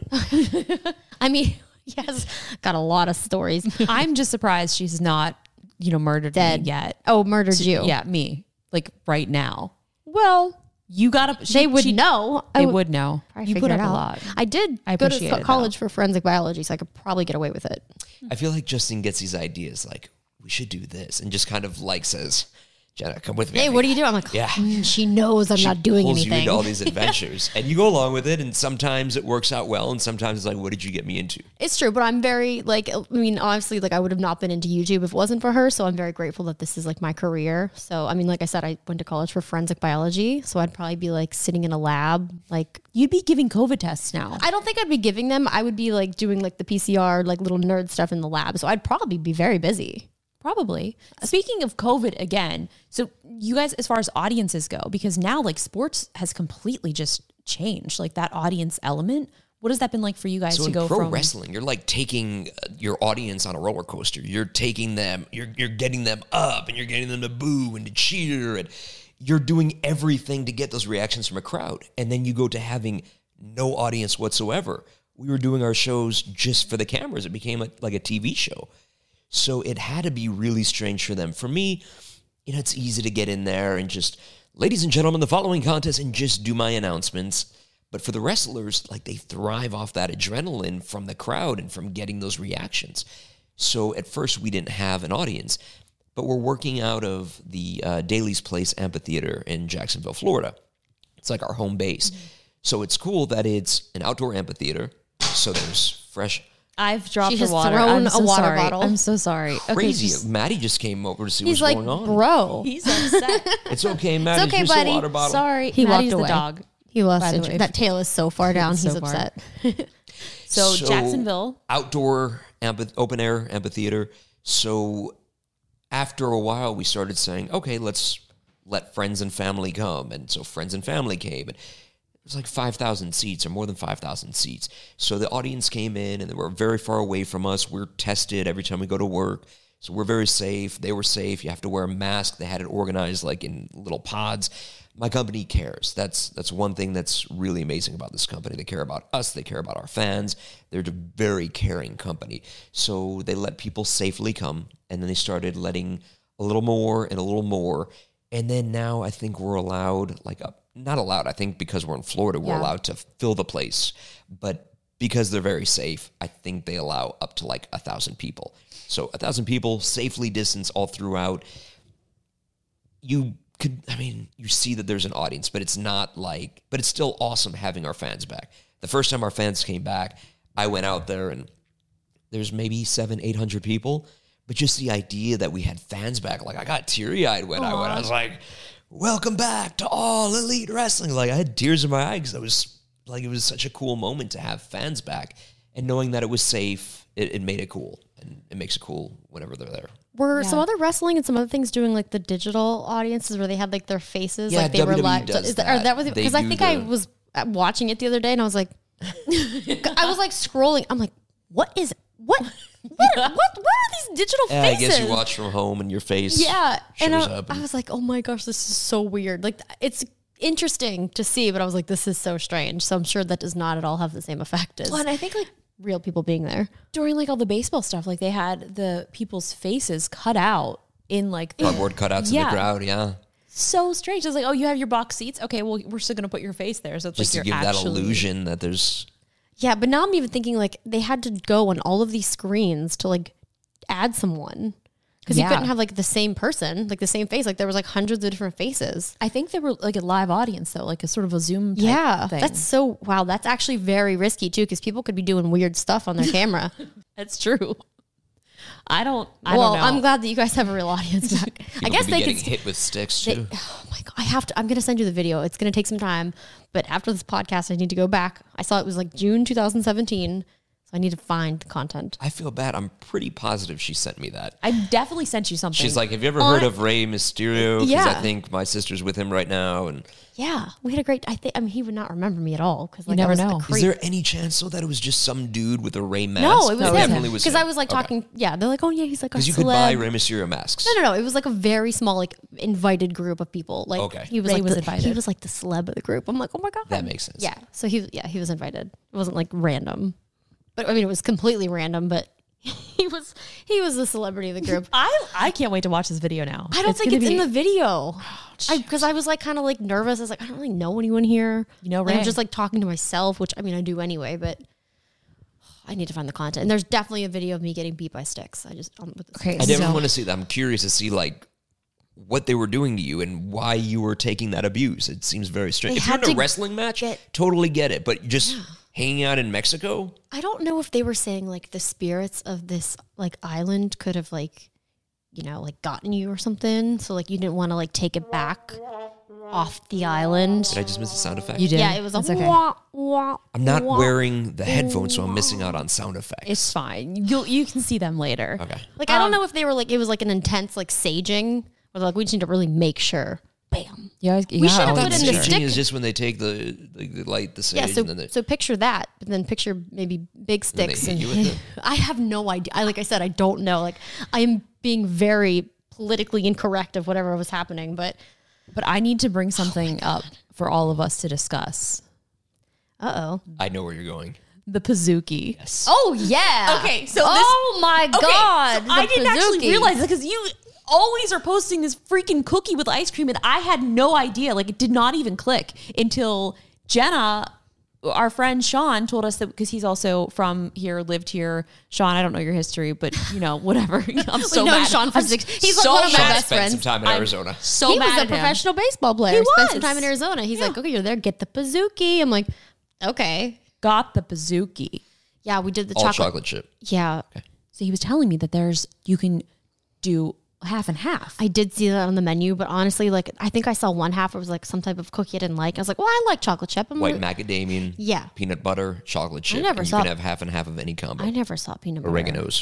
I mean, yes, got a lot of stories. I'm just surprised she's not, you know, murdered Dead. me yet. Oh, murdered you. Yeah, me. Like right now. Well, You got to. they would know. I They would would know. probably You put figure up it a out. lot. I did I go to appreciate it, college for forensic biology, so I could probably get away with it. I feel like Justin gets these ideas like, we should do this, and just kind of like says, Jenna, come with me. Hey, what do you do? I'm like, Yeah. "Mm, she knows I'm She not doing pulls anything. you into all these adventures, and you go along with it. And sometimes it works out well, and sometimes it's like, what did you get me into? It's true, but I'm very like, I mean, honestly, like I would have not been into YouTube if it wasn't for her. So I'm very grateful that this is like my career. So, I mean, like I said, I went to college for forensic biology. So I'd probably be like sitting in a lab. Like, You'd be giving COVID tests now. I don't think I'd be giving them. I would be like doing like the P C R, like little nerd stuff in the lab. So I'd probably be very busy. Probably. Speaking of COVID again, so you guys, as far as audiences go, because now like sports has completely just changed, like that audience element. What has that been like for you guys So to in go pro from? wrestling, you're like taking uh, your audience on a roller coaster. You're taking them, you're you're getting them up, and you're getting them to boo and to cheer, and you're doing everything to get those reactions from a crowd. And then you go to having no audience whatsoever. We were doing our shows just for the cameras. It became a, like a T V show. So it had to be really strange for them. For me, you know, it's easy to get in there and just, ladies and gentlemen, the following contest, and just do my announcements. But for the wrestlers, like they thrive off that adrenaline from the crowd and from getting those reactions. So at first we didn't have an audience, but we're working out of the uh, Daly's Place Amphitheater in Jacksonville, Florida. It's like our home base. Mm-hmm. So it's cool that it's an outdoor amphitheater. So there's fresh... I've dropped She the has water. thrown I'm so a water sorry. bottle. I'm so sorry. Okay, Crazy. just- Maddie just came over to see He's what's like, going on. bro. he's upset. It's okay, Maddie. okay, Here's buddy. a water bottle. Sorry. He Maddie's walked the away. dog. He lost By the interest. way. That tail is so far down. It's He's so far. upset. So, Jacksonville. Outdoor amphi- open air amphitheater. So after a while, we started saying, okay, let's let friends and family come. And so friends and family came. And it was like five thousand seats or more than five thousand seats. So the audience came in and they were very far away from us. We're tested every time we go to work. So we're very safe. They were safe. You have to wear a mask. They had it organized like in little pods. My company cares. That's that's one thing that's really amazing about this company. They care about us. They care about our fans. They're a very caring company. So they let people safely come, and then they started letting a little more and a little more. And then now I think we're allowed, like, a, not allowed, I think because we're in Florida, we're Yeah. allowed to fill the place. But because they're very safe, I think they allow up to like a thousand people. So a thousand people safely distanced all throughout. You could, I mean, you see that there's an audience, but it's not like, but it's still awesome having our fans back. The first time our fans came back, I went out there and there's maybe seven, eight hundred people. But just the idea that we had fans back, like I got teary-eyed when I went. I was like, welcome back to All Elite Wrestling. Like I had tears in my eyes because I was like, it was such a cool moment to have fans back. And knowing that it was safe, it, it made it cool. And it makes it cool whenever they're there. Were Yeah. some other wrestling and some other things doing like the digital audiences where they had like their faces, Yeah, like they W were W E live? does Is that. Or that was They because I do think I the- was watching it the other day and I was like, I was like scrolling. I'm like, what is what? What, what, what are these digital Yeah, faces? I guess you watch from home and your face Yeah, and shows I, up. I was like, oh my gosh, this is so weird. Like, it's interesting to see, but I was like, this is so strange. So I'm sure that does not at all have the same effect as Well, and I think like real people being there. during like all the baseball stuff, like they had the people's faces cut out in like the, Cardboard cutouts in Yeah. the crowd, yeah. so strange. It's like, oh, you have your box seats. Okay, well, we're still gonna put your face there, so it's Just like to you're give that actually illusion that there's... Yeah, but now I'm even thinking like they had to go on all of these screens to like add someone because Yeah. you couldn't have like the same person, like the same face. Like there was like hundreds of different faces. I think they were like a live audience though, like a sort of a Zoom type Yeah, thing. that's so wow. That's actually very risky too because people could be doing weird stuff on their camera. that's true. I don't. I well, don't know. I'm glad that you guys have a real audience back. I People guess could be they getting could. hit with sticks, They, too. oh my god! I have to. I'm gonna send you the video. It's gonna take some time, but after this podcast, I need to go back. I saw it was like June two thousand seventeen, So I need to find content. I feel bad. I'm pretty positive she sent me that. I definitely sent you something. She's like, have you ever heard of Rey Mysterio? Because Yeah. I think my sister's with him right now. And Yeah, we had a great. I think. I mean, he would not remember me at all because like, never I was know. A Is creep. is there any chance though that it was just some dude with a Rey mask? No, it was It him. definitely was Because him. I was like Okay. talking. Yeah, they're like, oh yeah, he's like our Because you celeb. could buy Rey Mysterio masks. No, no, no. It was like a very small, like invited group of people. Like Okay. he was Ray like was the, invited. He was like the celeb of the group. I'm like, oh my god, That makes sense. Yeah. So he, yeah, he was invited. It wasn't like random, but I mean, it was completely random. But he was, he was the celebrity of the group. I I can't wait to watch this video now. I don't think gonna it's in be- the video. Because I, I was like kind of like nervous. I was like, I don't really know anyone here. You know, And I'm Ray. just like talking to myself, which I mean, I do anyway, but I need to find the content. And there's definitely a video of me getting beat by sticks. I just, um, with the Okay, I sticks. never So- want to see that. I'm curious to see like what they were doing to you and why you were taking that abuse. It seems very strange. They If you're had in a to wrestling match, get- totally get it. But just hanging out in Mexico, I don't know if they were saying like the spirits of this like island could have like, you know, like gotten you or something. So like you didn't want to like take it back off the island. did I just miss a sound effect? You did. Yeah, it was a That's okay. wah, wah, I'm not wah. wearing the headphones, so I'm missing out on sound effects. It's fine. You'll you can see them later. okay. Like I don't Um, know if they were like it was like an intense like saging or like we just need to really make sure. Bam. You always, you We gotta should've always put in make the sure. stick- Staging is just when they take the the, the light, the sage, Yeah, so and then they, so picture that, but then picture maybe big then they sticks. hit And you with it. I have no idea. I like I said, I don't know. Like I am being very politically incorrect of whatever was happening, but But I need to bring something up for all of us to discuss. uh oh. I know where you're going. The Pizookie. Yes. Oh yeah. Okay, so oh my Okay, god, so I the didn't actually Pizookie. realize it because you always are posting this freaking cookie with ice cream, and I had no idea. Like it did not even click until Jenna, our friend Sean, told us that because he's also from here, lived here. Sean, I don't know your history, but you know whatever. I'm so known mad. Sean for I'm six- he's so like one of my mad. best Spent friends. some time in I'm Arizona. So he mad was a at him. professional baseball player. He Spent some was. time in Arizona. He's like, okay, you're there. Get the Pizookie. I'm like, okay. Got the Pizookie. Yeah, we did the All chocolate. chocolate chip. Yeah, So he was telling me that there's you can do half and half. I did see that on the menu, but honestly, like I think I saw one half. It was like some type of cookie I didn't like. I was like, well, I like chocolate chip. I'm White like, macadamia, Yeah. peanut butter, chocolate chip. never and you saw- can have half and half of any combo. I never saw peanut butter. Oregano's.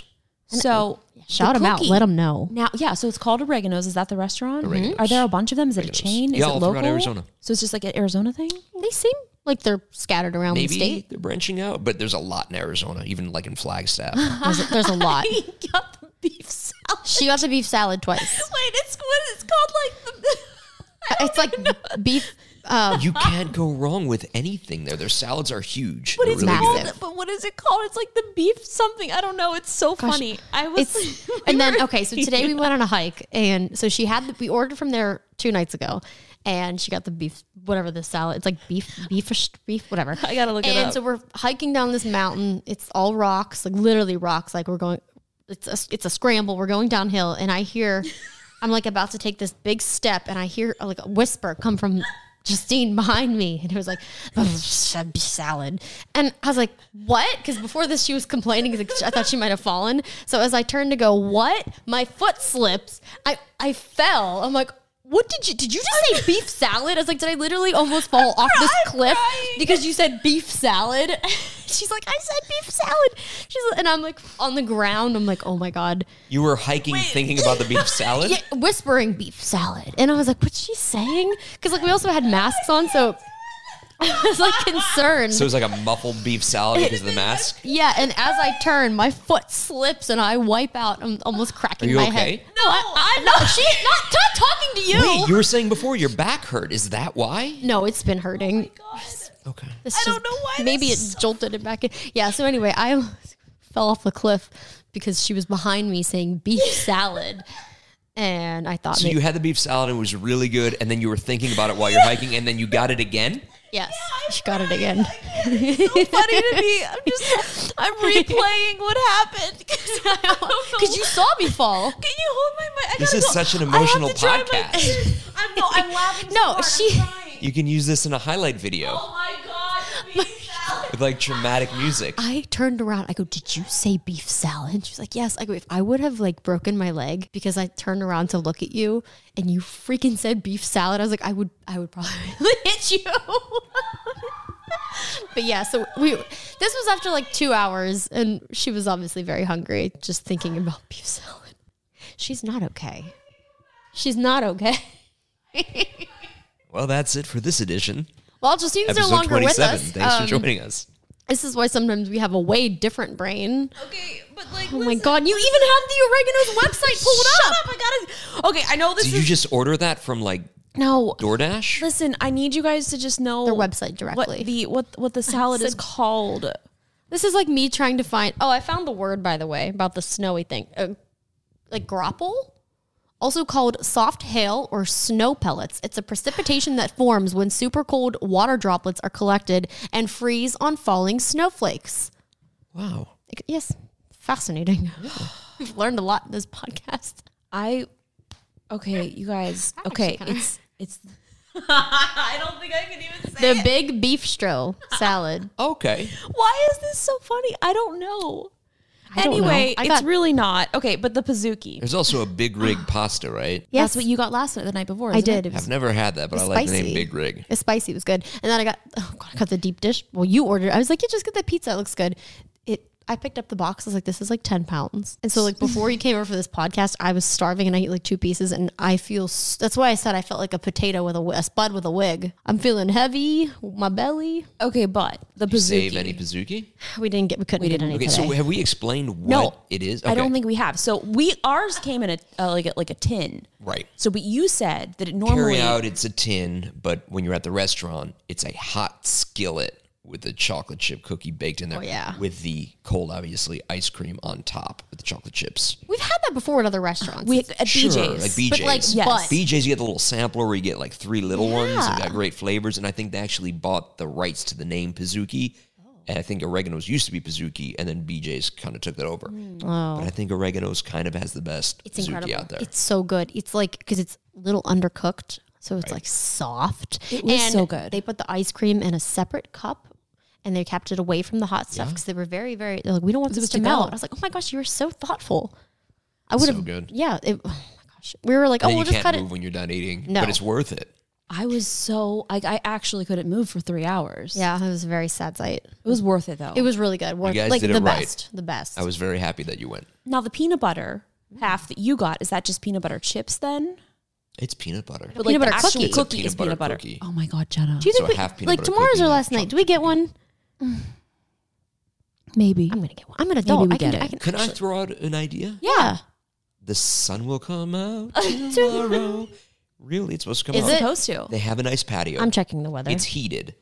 So Shout the them out. cookie- Let them know. Now, yeah, so it's called Oregano's. Is that the restaurant? Oregano's. Are there a bunch of them? Is it a chain? Is Yeah, it all local? throughout Arizona. So it's just like an Arizona thing? They seem like they're scattered around the Maybe state. they're branching out, but there's a lot in Arizona, even like in Flagstaff. There's a, there's a lot. He got the beef salad. She got the beef salad twice. Wait, it's what it's called like the It's like beef. Uh, You can't go wrong with anything there. Their salads are huge. But They're it's really called, good. but what is it called? It's like the beef something. I don't know. It's so funny. I was it's and then okay. So today we went on a hike, and so she had the, we ordered from there two nights ago, and she got the beef whatever the salad. It's like beef beefish beef whatever. I gotta look it and up. so we're hiking down this mountain. It's all rocks, like literally rocks. Like we're going. It's a, it's a scramble. We're going downhill, and I hear I'm like about to take this big step, and I hear like a whisper come from Justine behind me, and it was like salad, and I was like, "What?" Because before this, she was complaining. Like, I thought she might have fallen. So as I turned to go, "What?" My foot slips. I I fell. I'm like, "What did you? Did you just say beef salad?" I was like, "Did I literally almost fall off this I'm cliff crying. because you said beef salad?" She's like, "I said beef salad." She's and I'm like on the ground. I'm like, "Oh my god." You were hiking thinking about the beef salad? Yeah, whispering beef salad. And I was like, what's she saying? Because like we also had masks on, so I was like concerned. So it was like a muffled beef salad because of the mask? Yeah, and as I turn, my foot slips and I wipe out. I'm almost cracking Are you my okay? head. No, I, I'm not. She's not, not talking to you. Wait, you were saying before your back hurt. Is that why? No, it's been hurting. Okay. This I don't just- know why Maybe this it jolted it back in. Yeah. So anyway, I fell off the cliff because she was behind me saying beef salad, and I thought, So maybe, you had the beef salad and it was really good, and then you were thinking about it while you're hiking, and then you got it again? yes, she got it again. funny to me. I'm just I'm replaying what happened Because you saw me fall. Can you hold my mic? I This gotta is go- such an I have emotional to try my- podcast. I'm no, I'm laughing. So No, hard, she- I'm crying. You can use this in a highlight video Oh my god, beef salad. with like dramatic music. I turned around. I go, "Did you say beef salad?" She's like, "Yes." I go, "If I would have like broken my leg because I turned around to look at you and you freaking said beef salad," I was like, "I would, I would probably hit you." But yeah, so we, this was after like two hours and she was obviously very hungry just thinking about beef salad. She's not okay. She's not okay. Well, that's it for this edition. Well, Justine's no Episode longer with twenty-seven. us. Thanks Um, for joining us. This is why sometimes we have a way different brain. Okay, but like, Oh my God, you even have the Oregano's website pulled Shut up. up! I gotta. Okay, I know this Did is you just order that from like no. DoorDash? Listen, I need you guys to just know Their website directly. What the what what the salad is said- called. This is like me trying to find. Oh, I found the word, by the way, about the snowy thing. Uh, like grapple? Also called soft hail or snow pellets. It's a precipitation that forms when super cold water droplets are collected and freeze on falling snowflakes. Wow. Like, yes, fascinating. We've learned a lot in this podcast. I okay, you guys. Actually Okay, kinda- it's it's. I don't think I can even say The it. big beef stro salad. Okay. Why is this so funny? I don't know. I don't know. Anyway, I it's got- really not. Okay, but the Pizookie. There's also a Big Rig pasta, right? Yes, That's what you got last night, the night before. I isn't it? did. It was I've never had that, but I like the name spicy. Big Rig. It's spicy. It was good. And then I got, oh God, I got the deep dish. Well, you ordered. I was like, yeah, just get the pizza. It looks good. It. I picked up the box. I was like, this is like ten pounds. And so like before you came over for this podcast, I was starving and I ate like two pieces. And I feel, s- that's why I said I felt like a potato with a, wi- a spud with a wig. I'm feeling heavy. My belly. Okay, but the Did you save Pizookie. any Pizookie? We didn't get, we couldn't get any Okay, today. so have we explained what No, it is? I don't Okay. think we have. So we ours came in a uh, like a, like a tin. Right. So, but you said that it normally Carry out, it's a tin, but when you're at the restaurant, it's a hot skillet with a chocolate chip cookie baked in there. Oh, yeah. With the cold, obviously, ice cream on top with the chocolate chips. We've had that before at other restaurants. we at Sure, B J's. like B J's. But, like, Yes. but- B J's, you get the little sampler where you get like three little ones and Yeah. got great flavors. And I think they actually bought the rights to the name Pizookie. And I think Oregano's used to be Pizookie, and then B J's kind of took that over. Oh. But I think Oregano's kind of has the best It's Pizookie incredible. out there. It's so good. It's like, because it's a little undercooked. So it's like soft. It was and so good. They put the ice cream in a separate cup and they kept it away from the hot stuff because they were very, very, they're like, we don't want this supposed to to melt. melt. I was like, oh my gosh, you were so thoughtful. I would So have, good. yeah. It, oh my gosh. We were like, And oh, then we'll you just can't cut move it. when you're done eating, No. but it's worth it. I was so I, I actually couldn't move for three hours. Yeah, it was a very sad sight. it was worth it though. It was really good. Worth, guys like did it the right. best. The best. I was very happy that you went. Now the peanut butter half that you got, is that just peanut butter chips then? It's peanut butter. But Peanut the butter actual cookie. It's a cookie peanut is peanut butter butter. cookie. Oh my god, Jenna. Do you think So we, half peanut like butter tomorrow's cookie, or half last night? Do we get one? Maybe. I'm gonna get one. I'm an adult. we I can, get it. I can, Can I actually- throw out an idea? Yeah. The sun will come out tomorrow. Really? It's supposed to come Is out. it? supposed to. They have a nice patio. I'm checking the weather. It's heated.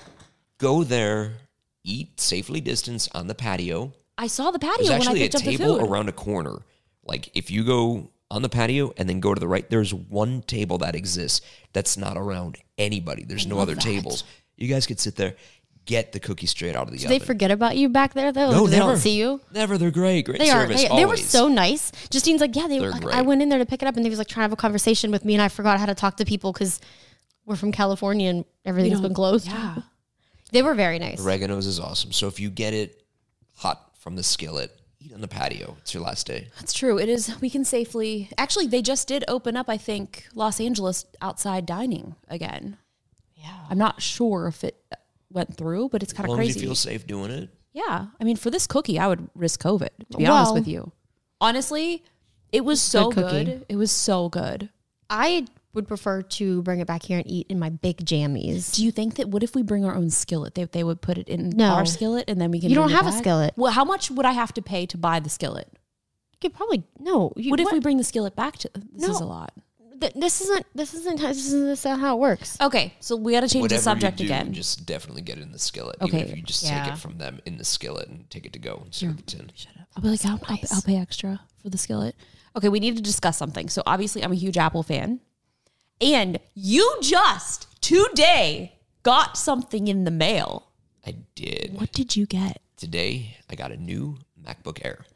Go there, eat safely distanced on the patio. I saw the patio There's when I actually a picked up the table food. around a corner. Like if you go on the patio and then go to the right, there's one table that exists that's not around anybody. There's no other tables. You guys could sit there, get the cookie straight out of the Do oven. they forget about you back there though? No, Like, they never. don't see you. Never. They're great. Great They are. service. They, they were always. so nice. Justine's like, yeah, they. They're Like, great. I went in there to pick it up, and they was like trying to have a conversation with me, and I forgot how to talk to people because we're from California and everything's been closed. Yeah. They were very nice. Oregano's is awesome. So if you get it hot from the skillet, eat on the patio. It's your last day. That's true. It is. We can safely. Actually, they just did open up, I think, Los Angeles outside dining again. Yeah. I'm not sure if it went through, but it's kind As of long crazy. as you feel safe doing it. Yeah. I mean, for this cookie, I would risk COVID, to be Well- honest with you. Honestly, it was so Good cookie. good. It was so good. I would prefer to bring it back here and eat in my big jammies. Do you think that, what if we bring our own skillet? They, they would put it in No. our skillet and then we can You bring don't it have a back? skillet. Well, how much would I have to pay to buy the skillet? You could probably no. You, What if we bring the skillet back to, this No. is a lot. Th- this isn't. This isn't. This isn't this isn't how it works. Okay. So we got to change Whatever the subject you do, again. just definitely get it in the skillet. Okay. Even if you just Yeah. take it from them in the skillet and take it to go instead of the tin. I'll be like, I'll, I'll, I'll pay extra for the skillet. Okay, we need to discuss something. So obviously, I'm a huge Apple fan, and you just today got something in the mail. I did. What did you get? Today, I got a new MacBook Air.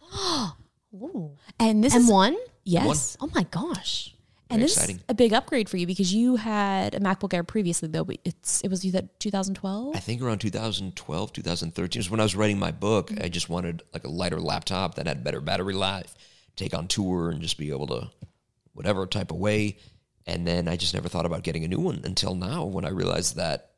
Ooh. And this M is one. yes, Oh my gosh. and Very this exciting. is a big upgrade for you because you had a MacBook Air previously, though. But it's it was you that twenty twelve. I think around two thousand twelve, two thousand thirteen was when I was writing my book. I just wanted like a lighter laptop that had better battery life, take on tour and just be able to whatever type of way. And then I just never thought about getting a new one until now when I realized that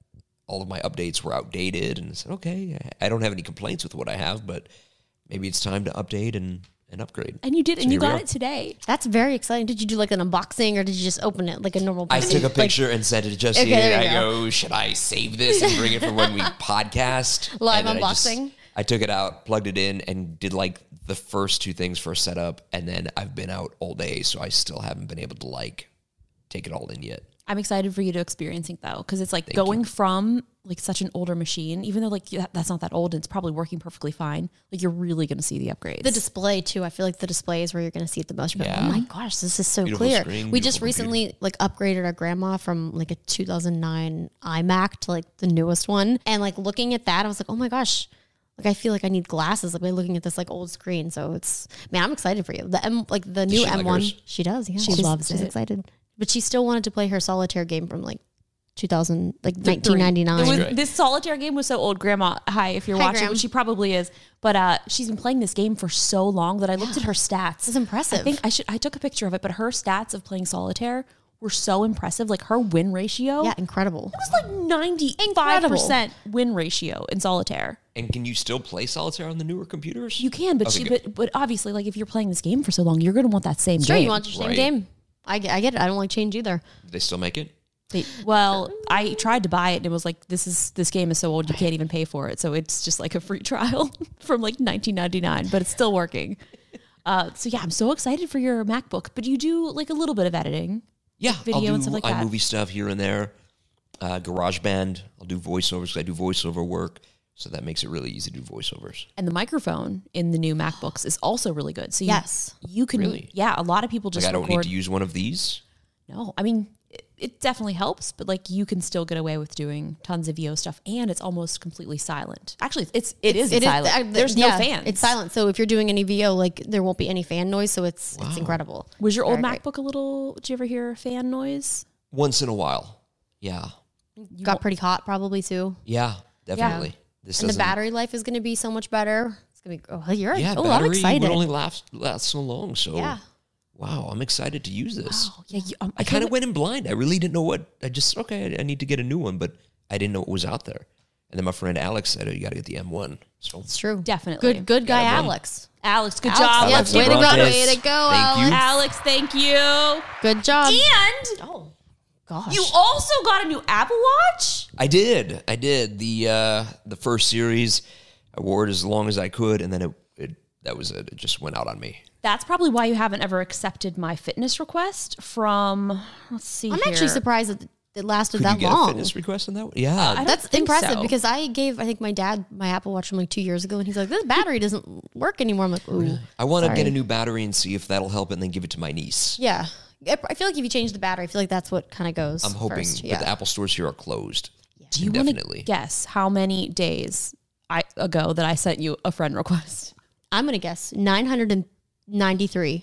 all of my updates were outdated, and I said, okay, I don't have any complaints with what I have, but maybe it's time to update and, and upgrade. And you did, So and you here we got are. it today. That's very exciting. Did you do like an unboxing or did you just open it like a normal I person? took a picture and sent it to Justine. Okay, there I you go, should I save this and bring it for when we podcast? Live And then I just- unboxing? I took it out, plugged it in, and did like the first two things for setup, and then I've been out all day, so I still haven't been able to like take it all in yet. I'm excited for you to experience it though, because it's like going from like such an older machine, even though like that- that's not that old and it's probably working perfectly fine. Like you're really going to see the upgrades. The display too. I feel like the display is where you're going to see it the most. You're like, Yeah. oh my gosh, this is so Beautiful clear. screen, we just beautiful recently like upgraded our grandma from like a two thousand nine iMac to like the newest one, and like looking at that, I was like, oh my gosh. Like I feel like I need glasses like by looking at this like old screen. So it's man, I'm excited for you. The M like the new she like M one. hers? She does. Yeah, She she's, loves she's it. excited. But she still wanted to play her solitaire game from like two thousand, like nineteen It ninety-nine. was- Great. this solitaire game was so old. Grandma, hi, if you're Hi, watching, Graham. which she probably is. But uh, she's been playing this game for so long that I looked at her stats. This is impressive. I think I should. I took a picture of it, but her stats of playing solitaire were so impressive. Like her win ratio, Yeah, incredible. it was like ninety-five percent win ratio in solitaire. And can you still play solitaire on the newer computers? You can, but Okay, she, good. but but obviously, like if you're playing this game for so long, you're going to want that same Sure, game. you want your same Right. game. I, get- I get it. I don't like change either. Do they still make it? They- well, I tried to buy it and it was like, this is this game is so old you can't even pay for it. So it's just like a free trial from like nineteen ninety-nine, but it's still working. Uh, so yeah, I'm so excited for your MacBook. But you do like a little bit of editing. Yeah, Video I'll do and stuff like that. iMovie stuff here and there. Uh, GarageBand. I'll do voiceovers because I do voiceover work, so that makes it really easy to do voiceovers. And the microphone in the new MacBooks is also really good. So you, Yes. you can, Really? yeah, a lot of people just Like I don't record. need to use one of these. No, I mean, it, it definitely helps, but like you can still get away with doing tons of V O stuff, and it's almost completely silent. Actually, it's it is It is- silent. uh, There's yeah, no fans. It's silent. So if you're doing any V O, like there won't be any fan noise. So it's it's incredible. Was your old Very great. MacBook a little? Did you ever hear fan noise? Once in a while. Yeah. Got pretty hot probably too. Yeah, definitely. This And the doesn't- battery life is going to be so much better. It's going to be, oh, you're, Yeah, oh, I'm battery excited. would only last, last so long. So, Yeah. wow, I'm excited to use this. Oh, yeah. You, um, I kind of went in blind. I really didn't know what. I just okay. I, I need to get a new one, but I didn't know what was out there. And then my friend Alex said, "Oh, you got to get the M one." So It's true. Definitely. Good, good guy, Gotta run. Alex. Alex, good Alex, job. yeah, Alex way to go. Labrontes. Way to go, Thank you. Alex. Alex, thank you. Good job. And oh, gosh. you also got a new Apple Watch. I did. I did the uh, the first series. I wore it as long as I could, and then it, it that was it. It just went out on me. That's probably why you haven't ever accepted my fitness request from, let's see I'm here. actually surprised that it lasted Could that you get long. a fitness request on that one? Yeah. I don't That's think impressive so. because I gave, I think, my dad my Apple Watch from like two years ago, and he's like, "This battery doesn't work anymore." I'm like, "Ooh, I want to sorry. get a new battery and see if that'll help, and then give it to my niece. yeah." I I feel like if you change the battery, I feel like that's what kind of goes. I'm hoping, first. but Yeah. the Apple stores here are closed. Do you want Indefinitely. to guess how many days I ago that I sent you a friend request? I'm gonna guess nine hundred ninety-three.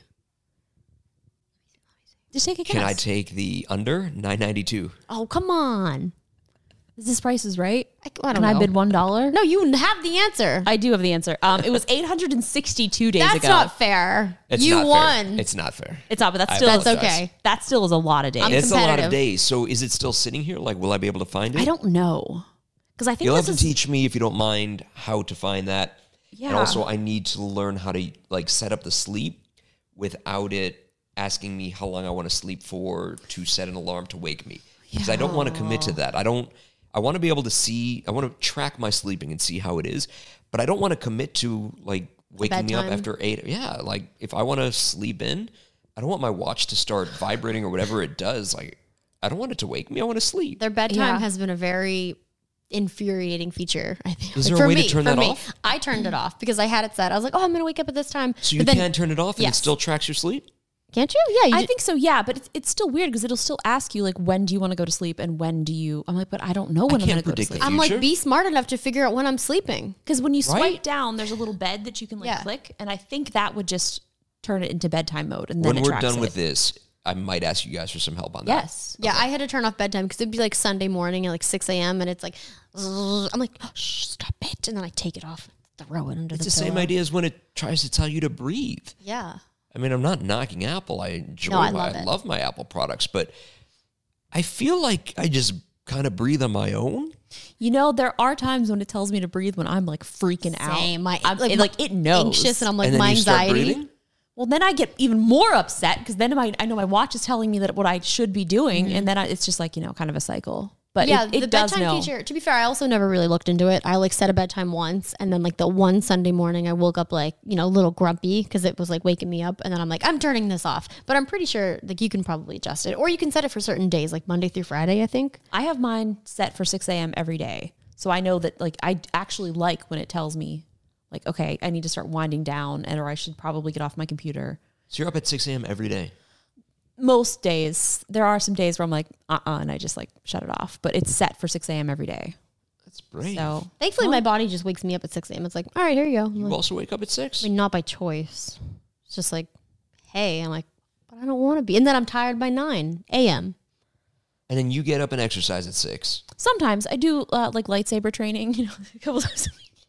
Just take a guess. Can I take the under nine ninety-two? Oh, come on! Is this price is right? I, I don't Can know. I bid one dollar? No, you have the answer. I do have the answer. Um, it was eight hundred and sixty-two days That's ago. not fair. It's you not won. Fair. It's not fair. It's not, but that's I still That's apologize. okay. that still is a lot of days. I'm It's a lot of competitive. days. So is it still sitting here? Like, will I be able to find it? I don't know because I think You'll have this to is teach me if you don't mind how to find that. Yeah. And also, I need to learn how to like set up the sleep without it asking me how long I want to sleep for to set an alarm to wake me. Because I don't want to commit to that. I don't. I want to be able to see. I want to track my sleeping and see how it is. But I don't want to commit to like waking me up Bedtime. after eight. Yeah, like if I want to sleep in, I don't want my watch to start vibrating or whatever it does. Like I don't want it to wake me. I want to sleep. Their bedtime Yeah. has been a very infuriating feature, I think. Is Like, there a for way to me, turn for that me. off? I turned it off because I had it set. I was like, oh, I'm going to wake up at this time. So you But then- can turn it off and Yes. it still tracks your sleep? Can't you? Yeah. You I ju- think so, yeah, but it's, it's still weird because it'll still ask you like when do you want to go to sleep and when do you? I'm like, but I don't know when I'm can't going to go to predict the sleep. I'm like, future? be smart enough to figure out when I'm sleeping. Because when you swipe Right? down, there's a little bed that you can like Yeah. click, and I think that would just turn it into bedtime mode, and then When it we're tracks done it. with this, I might ask you guys for some help on that. Yes, Yeah, I had to turn off bedtime because it'd be like Sunday morning at like six a.m. and it's like, zzz. I'm like, oh, shh, stop it. And then I take it off, throw it under It's the the pillow. same idea as when it tries to tell you to breathe. Yeah. I mean, I'm not knocking Apple. I enjoy No, I my, love I it. love my Apple products, but I feel like I just kind of breathe on my own. You know, there are times when it tells me to breathe when I'm like freaking out. Same. My, I'm, like, it, like it knows. Anxious, and I'm like, and then my you start anxiety. breathing? Well, then I get even more upset because then my, I know my watch is telling me that what I should be doing, Mm-hmm. and then I, it's just like, you know, kind of a cycle. But Yeah, it, it the does bedtime know. feature. To be fair, I also never really looked into it. I like set a bedtime once, and then like the one Sunday morning, I woke up like you know a little grumpy because it was like waking me up, and then I'm like, I'm turning this off. But I'm pretty sure like you can probably adjust it, or you can set it for certain days, like Monday through Friday. I think. I have mine set for six a.m. every day. So I know that like I actually like when it tells me like, okay, I need to start winding down and or I should probably get off my computer. So you're up at six a.m. every day? Most days. There are some days where I'm like, uh-uh, and I just like shut it off. But it's set for six a.m. every day. That's brave. So Thankfully, my body just wakes me up at six a.m. It's like, all right, here you go. I'm You like, also wake up at six? I mean, not by choice. It's just like, hey, I'm like, but I don't want to be. And then I'm tired by nine a.m. And then you get up and exercise at six. sometimes I do uh, like lightsaber training, you know, a couple times a week.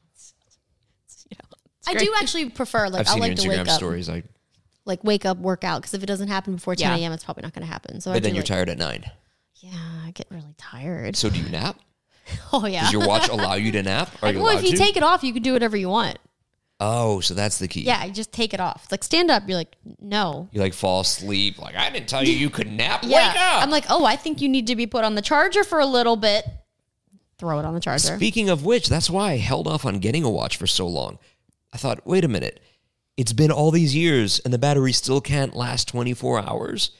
It's, you know, it's I great. do actually prefer, like, I've I seen like your to Instagram wake up, stories. I, like, wake up, work out. Because if it doesn't happen before ten Yeah. a.m., it's probably not going to happen. So I but then do, you're like- tired at nine. Yeah, I get really tired. So do you nap? Oh, yeah. Does your watch allow you to nap? Are Like, you well, allowed if you to? take it off, you can do whatever you want. Oh, so that's the key. Yeah, you just take it off. It's like, stand up. You're like, no. You like fall asleep. Like, I didn't tell you you could nap. Yeah. Wake up. I'm like, oh, I think you need to be put on the charger for a little bit. Throw it on the charger. Speaking of which, that's why I held off on getting a watch for so long. I thought, wait a minute. It's been all these years and the battery still can't last twenty-four hours.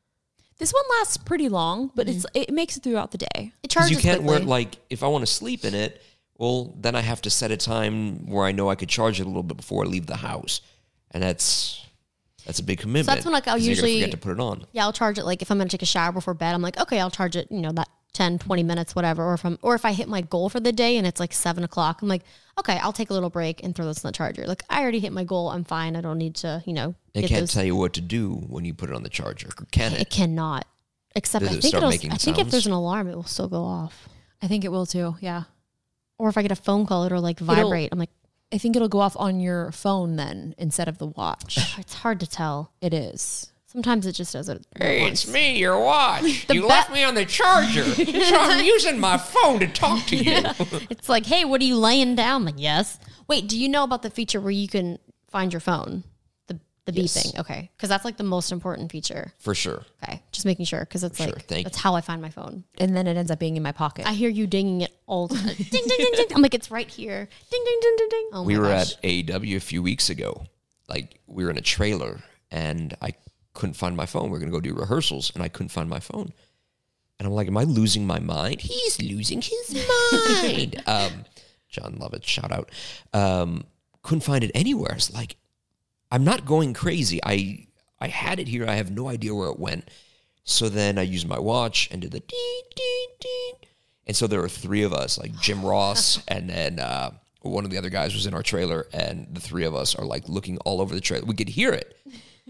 This one lasts pretty long, but it's it makes it throughout the day. It Because charges you can't quickly. wear, like, if I want to sleep in it, well, then I have to set a time where I know I could charge it a little bit before I leave the house. And that's that's a big commitment. So that's when, like, I'll 'cause you're gonna usually- forget to put it on. Yeah, I'll charge it like if I'm gonna take a shower before bed. I'm like, okay, I'll charge it, you know, that ten, twenty minutes, whatever. Or if I'm or if I hit my goal for the day and it's like seven o'clock, I'm like, okay, I'll take a little break and throw this in the charger. Like I already hit my goal, I'm fine. I don't need to, you know, It get can't those. tell you what to do when you put it on the charger, can It it? cannot. Except Does I it think start it'll making I think if sounds? there's an alarm, it will still go off. I think it will too. Yeah. Or if I get a phone call, it'll like vibrate. I'm like, I think it'll go off on your phone then instead of the watch. it's hard to tell. It is. Sometimes it just does it. Hey, it's me, your watch. The you ba- left me on the charger, so I'm using my phone to talk to you. It's like, hey, what are you laying down? I'm like, yes. Wait, do you know about the feature where you can find your phone? The the Yes. beeping. Okay. Because that's like the most important feature. For sure. Okay. Just making sure. Because it's Sure, like, thank that's you. how I find my phone. And then it ends up being in my pocket. I hear you dinging it all the time. ding, ding, ding, ding. I'm like, it's right here. Ding, ding, ding, ding, ding. Oh We my were gosh. at A E W a few weeks ago. Like, we were in a trailer, and I couldn't find my phone. We were going to go do rehearsals, and I couldn't find my phone. And I'm like, am I losing my mind? He's losing his mind. um, John Lovett, shout out. Um, couldn't find it anywhere. It's like, I'm not going crazy. I I had it here. I have no idea where it went. So then I used my watch and did the ding, ding, ding. And so there were three of us, like Jim Ross, and then uh, one of the other guys was in our trailer, and the three of us are like looking all over the trailer. We could hear it,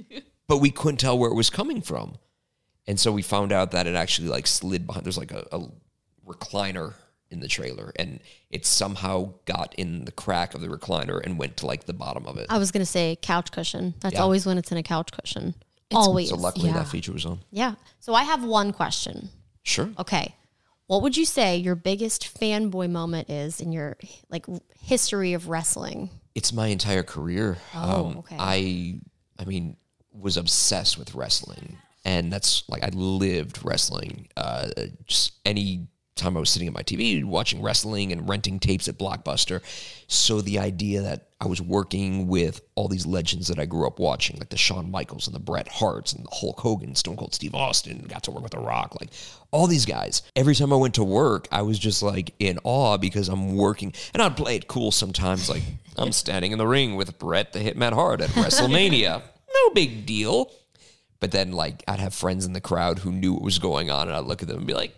but we couldn't tell where it was coming from. And so we found out that it actually like slid behind. There's like a, a recliner in the trailer, and it somehow got in the crack of the recliner and went to like the bottom of it. I was going to say couch cushion. That's Yeah. always when it's in a couch cushion. always. So luckily yeah. that feature was on. Yeah. So I have one question. Sure. Okay. What would you say your biggest fanboy moment is in your like history of wrestling? It's my entire career. Oh, okay. I, I mean, was obsessed with wrestling, and that's like I lived wrestling. Uh, just any time I was sitting at my T V watching wrestling and renting tapes at Blockbuster. So the idea that I was working with all these legends that I grew up watching, like the Shawn Michaels and the Bret Harts and the Hulk Hogan, Stone Cold Steve Austin, got to work with The Rock, like all these guys. Every time I went to work, I was just like in awe because I'm working, and I'd play it cool sometimes, like I'm standing in the ring with Bret the Hitman Hart at WrestleMania. No big deal. But then like I'd have friends in the crowd who knew what was going on, and I'd look at them and be like,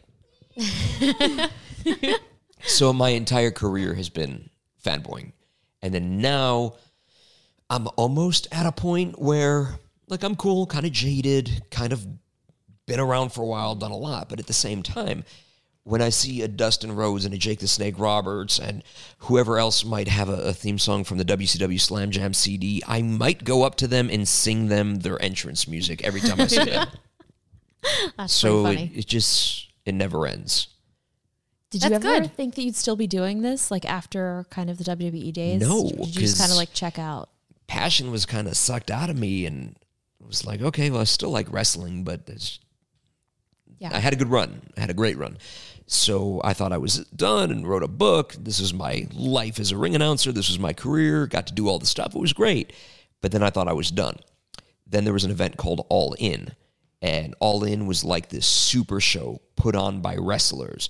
so my entire career has been fanboying. And then now I'm almost at a point where, like, I'm cool, kind of jaded, kind of been around for a while, done a lot. But at the same time, when I see a Dustin Rhodes and a Jake the Snake Roberts and whoever else might have a, a theme song from the W C W Slam Jam C D, I might go up to them and sing them their entrance music every time I see them. That's So pretty it, funny. it just, it never ends. Did That's you ever good. think that you'd still be doing this, like after kind of the W W E days? No, Did you just 'cause- kind of like check out? Passion was kind of sucked out of me, and it was like, okay, well, I still like wrestling, but it's, Yeah. I had a good run. I had a great run. So I thought I was done and wrote a book. This is my life as a ring announcer. This was my career. Got to do all the stuff. It was great. But then I thought I was done. Then there was an event called All In. And All In was like this super show put on by wrestlers.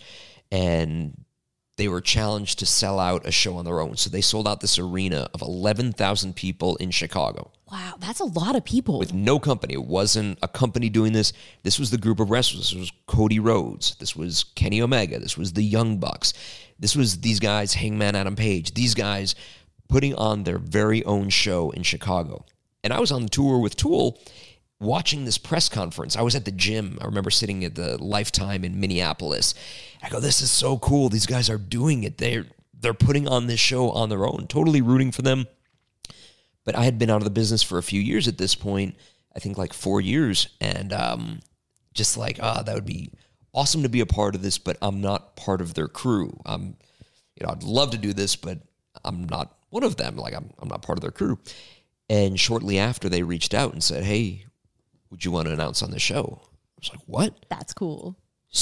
And they were challenged to sell out a show on their own. So they sold out this arena of eleven thousand people in Chicago Wow, that's a lot of people. with no company. It wasn't a company doing this. This was the group of wrestlers. This was Cody Rhodes. This was Kenny Omega. This was the Young Bucks. This was these guys, Hangman Adam Page. These guys putting on their very own show in Chicago. And I was on the tour with Tool watching this press conference. I was at the gym. I remember sitting at the Lifetime in Minneapolis. I go, this is so cool. These guys are doing it. They're, they're putting on this show on their own. Totally rooting for them. But I had been out of the business for a few years at this point, I think like four years. And um, just like, ah, that would be awesome to be a part of this, but I'm not part of their crew. I'm, you know, I'd love to do this, but I'm not one of them. Like, I'm, I'm not part of their crew. And shortly after, they reached out and said, hey, would you want to announce on the show? I was like, what? That's cool.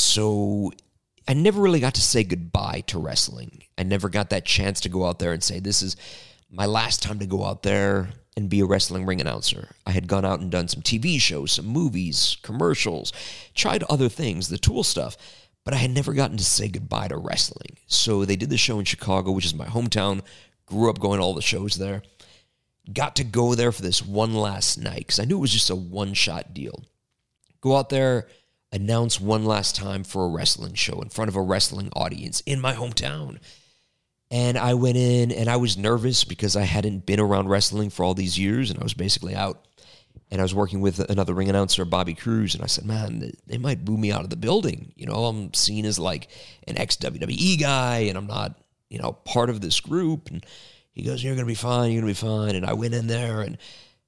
So I never really got to say goodbye to wrestling. I never got that chance to go out there and say, this is my last time to go out there and be a wrestling ring announcer. I had gone out and done some T V shows, some movies, commercials, tried other things, the Tool stuff, but I had never gotten to say goodbye to wrestling. So they did the show in Chicago, which is my hometown, grew up going to all the shows there, got to go there for this one last night because I knew it was just a one-shot deal. Go out there, announce one last time for a wrestling show in front of a wrestling audience in my hometown. And I went in and I was nervous because I hadn't been around wrestling for all these years and I was basically out. And I was working with another ring announcer, Bobby Cruz, and I said, man, they might boo me out of the building. You know, I'm seen as like an ex-W W E guy and I'm not, you know, part of this group. And he goes, you're going to be fine, you're going to be fine. And I went in there and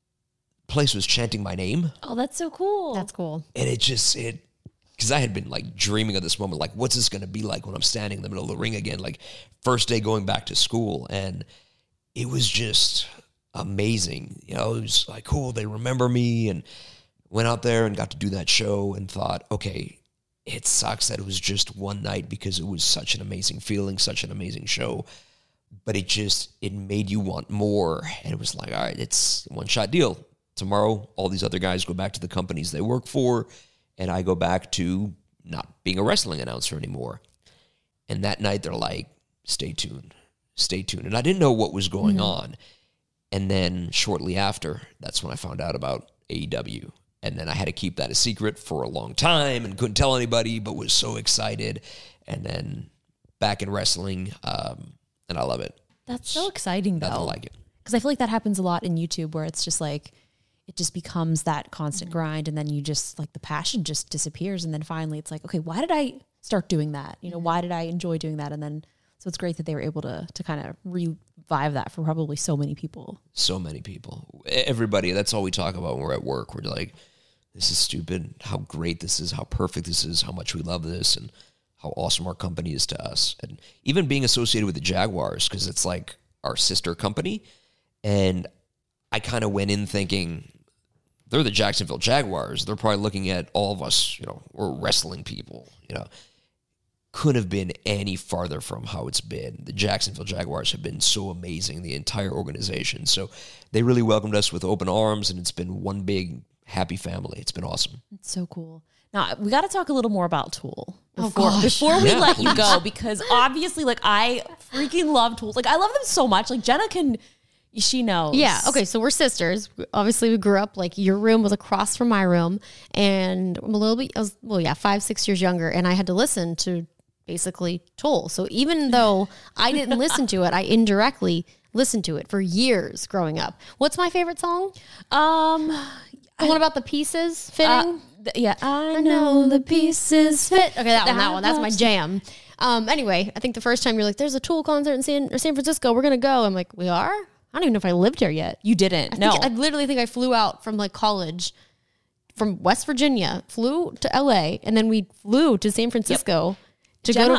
the place was chanting my name. Oh, that's so cool. That's cool. And it just, it, because I had been like dreaming of this moment, like what's this going to be like when I'm standing in the middle of the ring again, like first day going back to school. And it was just amazing. You know, it was like, cool, they remember me, and went out there and got to do that show and thought, okay, it sucks that it was just one night because it was such an amazing feeling, such an amazing show. But it just, it made you want more. And it was like, all right, it's a one-shot deal. Tomorrow, all these other guys go back to the companies they work for, and I go back to not being a wrestling announcer anymore. And that night, they're like, stay tuned, stay tuned. And I didn't know what was going mm-hmm. on. And then shortly after, that's when I found out about A E W. And then I had to keep that a secret for a long time and couldn't tell anybody, but was so excited. And then back in wrestling, um, and I love it. That's so exciting, though. Nothing like it. Because I feel like that happens a lot in YouTube where it's just like, it just becomes that constant grind, and then you just, like, the passion just disappears. And then finally it's like, okay, why did I start doing that? You know, why did I enjoy doing that? And then, so it's great that they were able to to kind of revive that for probably so many people. So many people. Everybody, that's all we talk about when we're at work. We're like, this is stupid, how great this is, how perfect this is, how much we love this, and how awesome our company is to us. And even being associated with the Jaguars, because it's like our sister company. And I kind of went in thinking, they're the Jacksonville Jaguars. They're probably looking at all of us, you know, we're wrestling people, you know. Couldn't have been any farther from how it's been. The Jacksonville Jaguars have been so amazing, the entire organization. So they really welcomed us with open arms, and it's been one big happy family. It's been awesome. It's so cool. Now, we got to talk a little more about Tool before, oh gosh. before we Yeah, let please. you go, because obviously, like, I freaking love Tools. Like, I love them so much. Like, Jenna can, she knows. Yeah. Okay. So we're sisters. Obviously, we grew up, like, your room was across from my room, and I'm a little bit, I was, well, yeah, five, six years younger, and I had to listen to basically Tool. So even though I didn't listen to it, I indirectly listened to it for years growing up. What's my favorite song? Um, The one about the pieces fitting? uh, th- yeah, I, I know the pieces fit. Okay, that one, that one. That's my jam. Um, anyway, I think the first time you're like, there's a Tool concert in San, or San Francisco. We're going to go. I'm like, we are? I don't even know if I lived here yet. You didn't. I no. think, I literally think I flew out from like college from West Virginia, flew to L A, and then we flew to San Francisco to Jenna- go to, uh,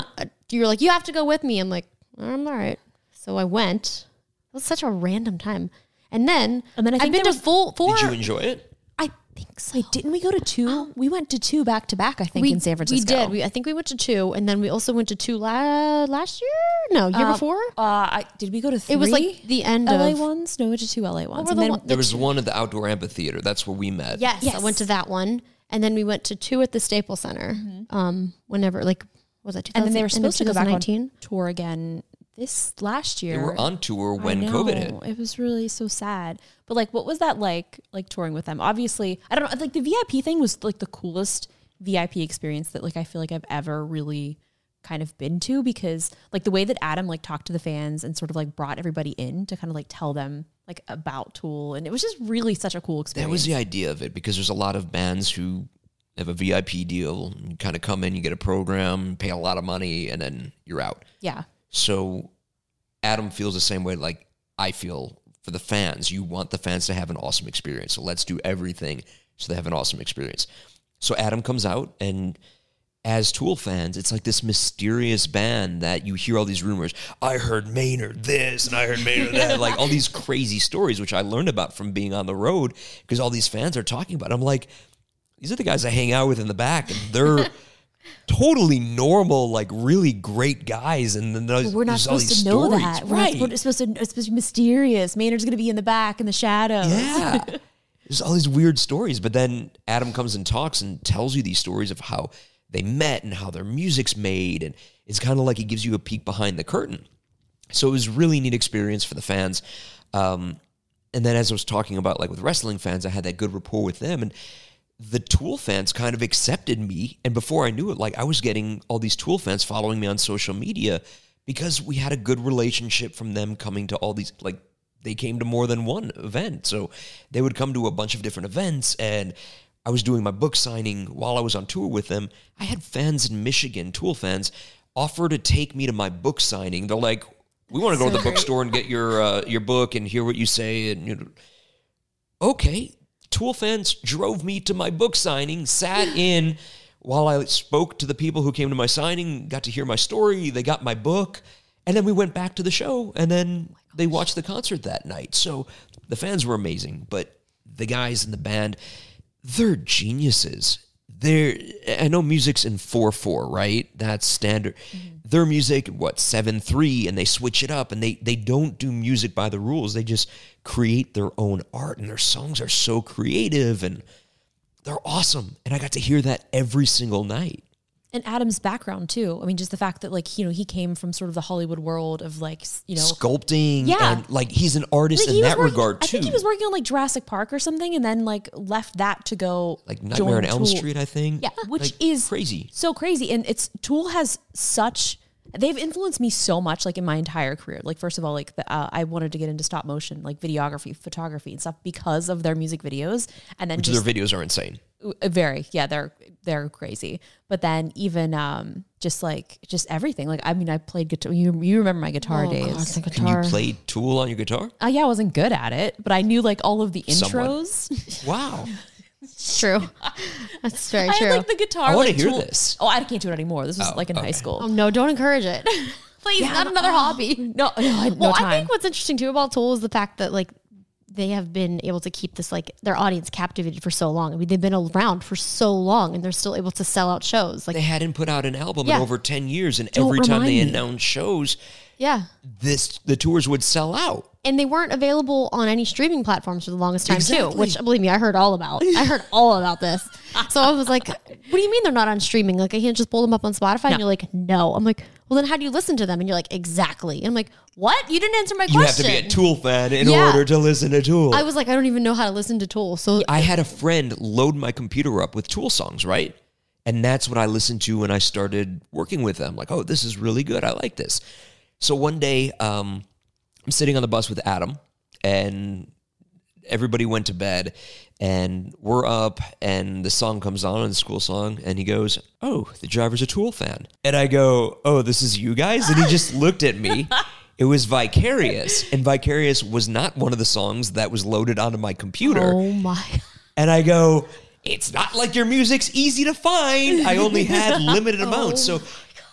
you were like, you have to go with me. I'm like, I'm all right. So I went. It was such a random time. And then, And then I think I've been there to was- full four. Did you enjoy it? I think so. Wait, didn't we go to two? We went to two back to back, I think, we, in San Francisco. We did. We, I think we went to two, and then we also went to two la- last year. No, year Uh, before. Uh, I, did we go to three? It was like the end L A of. ones? No, we went to two L A ones. were And the then one- There was one at the outdoor amphitheater. That's where we met. Yes, I Yes. went to that one, and then we went to two at the Staples Center. Um, whenever like was that? and then they were supposed to go back on nineteen. tour again this last year. They were on tour I when know. COVID hit. It was really so sad. But like, what was that like? Like touring with them? Obviously, I don't know. Like the V I P thing was like the coolest V I P experience that like I feel like I've ever really kind of been to, because like the way that Adam like talked to the fans and sort of like brought everybody in to kind of like tell them like about Tool, and it was just really such a cool experience. That was the idea of it, because there's a lot of bands who have a V I P deal. You kind of come in, you get a program, pay a lot of money, and then you're out. Yeah. So Adam feels the same way like I feel for the fans. You want the fans to have an awesome experience. So let's do everything so they have an awesome experience. So Adam comes out, and as Tool fans, it's like this mysterious band that you hear all these rumors. I heard Maynard this, and I heard Maynard that. Like all these crazy stories, which I learned about from being on the road, because all these fans are talking about it. I'm like, these are the guys I hang out with in the back, and they're totally normal, like really great guys. And then there's, But we're not there's all supposed these to know stories. that. We're Right. not supposed to, it's supposed to be mysterious. Maynard's going to be in the back in the shadows. Yeah. There's all these weird stories. But then Adam comes and talks and tells you these stories of how they met and how their music's made. And it's kind of like he gives you a peek behind the curtain. So it was a really neat experience for the fans. Um, and then as I was talking about, like with wrestling fans, I had that good rapport with them. And the Tool fans kind of accepted me. And before I knew it, like I was getting all these Tool fans following me on social media because we had a good relationship from them coming to all these, like they came to more than one event. So they would come to a bunch of different events, and I was doing my book signing while I was on tour with them. I had fans in Michigan, Tool fans, offer to take me to my book signing. They're like, we want to go to the bookstore and get your uh, your book and hear what you say. And you know, okay. Tool fans drove me to my book signing, sat in while I spoke to the people who came to my signing, got to hear my story. They got my book, and then we went back to the show, and then they watched the concert that night. So the fans were amazing, but the guys in the band, they're geniuses. They're, I know music's in four four, right? That's standard. Mm-hmm. Their music, what, seven three, and they switch it up, and they they don't do music by the rules. They just create their own art, and their songs are so creative, and they're awesome. And I got to hear that every single night. And Adam's background too. I mean, just the fact that like, you know, he came from sort of the Hollywood world of like, you know, Sculpting, Yeah. and like he's an artist Like, in he was that working- regard I too. think he was working on like Jurassic Park or something, and then like left that to go like join Nightmare on Elm Tool. Street, I think. Yeah, which Like, is crazy. so crazy. And it's Tool has such, they've influenced me so much, like in my entire career. Like first of all, like the, uh, I wanted to get into stop motion, like videography, photography, and stuff because of their music videos. And then Which just their videos are insane. uh, very, yeah, they're they're crazy. But then even um, just like just everything. Like I mean, I played guitar. You you remember my guitar Oh, days? God, the Can guitar. you play Tool on your guitar? Uh, yeah, I wasn't good at it, but I knew like all of the Somewhat. intros. Wow. True. That's very I true. had like the guitar. I wanna like, hear Tool- this. Oh, I can't do it anymore. This was Oh, like in high okay. school. oh no, don't encourage it. Please, not another hobby. No, no, I had no Well, time. I think what's interesting too about Tool is the fact that like they have been able to keep this like their audience captivated for so long. I mean, they've been around for so long, and they're still able to sell out shows. Like, They hadn't put out an album Yeah. in over ten years, and Don't every time they remind me. announced shows, yeah, this the tours would sell out. and they weren't available on any streaming platforms for the longest time Exactly. too. Which, believe me, I heard all about. I heard all about this. So I was like, "What do you mean they're not on streaming? Like, I can't just pull them up on Spotify?" And you're like, "No." I'm like, "Well, then how do you listen to them?" And you're like, "Exactly." And I'm like, "What? You didn't answer my You have question." to be a Tool fan in Yeah. order to listen to Tool. I was like, I don't even know how to listen to Tool. So I had a friend load my computer up with Tool songs, right? And that's what I listened to when I started working with them. Like, oh, this is really good. I like this. So one day, um, I'm sitting on the bus with Adam, and everybody went to bed, and we're up, and the song comes on, and the school song, and he goes, oh, the driver's a Tool fan. And I go, oh, this is you guys? And he just looked at me. It was Vicarious, and Vicarious was not one of the songs that was loaded onto my computer. oh my. And I go, it's not like your music's easy to find. I only had limited amounts. So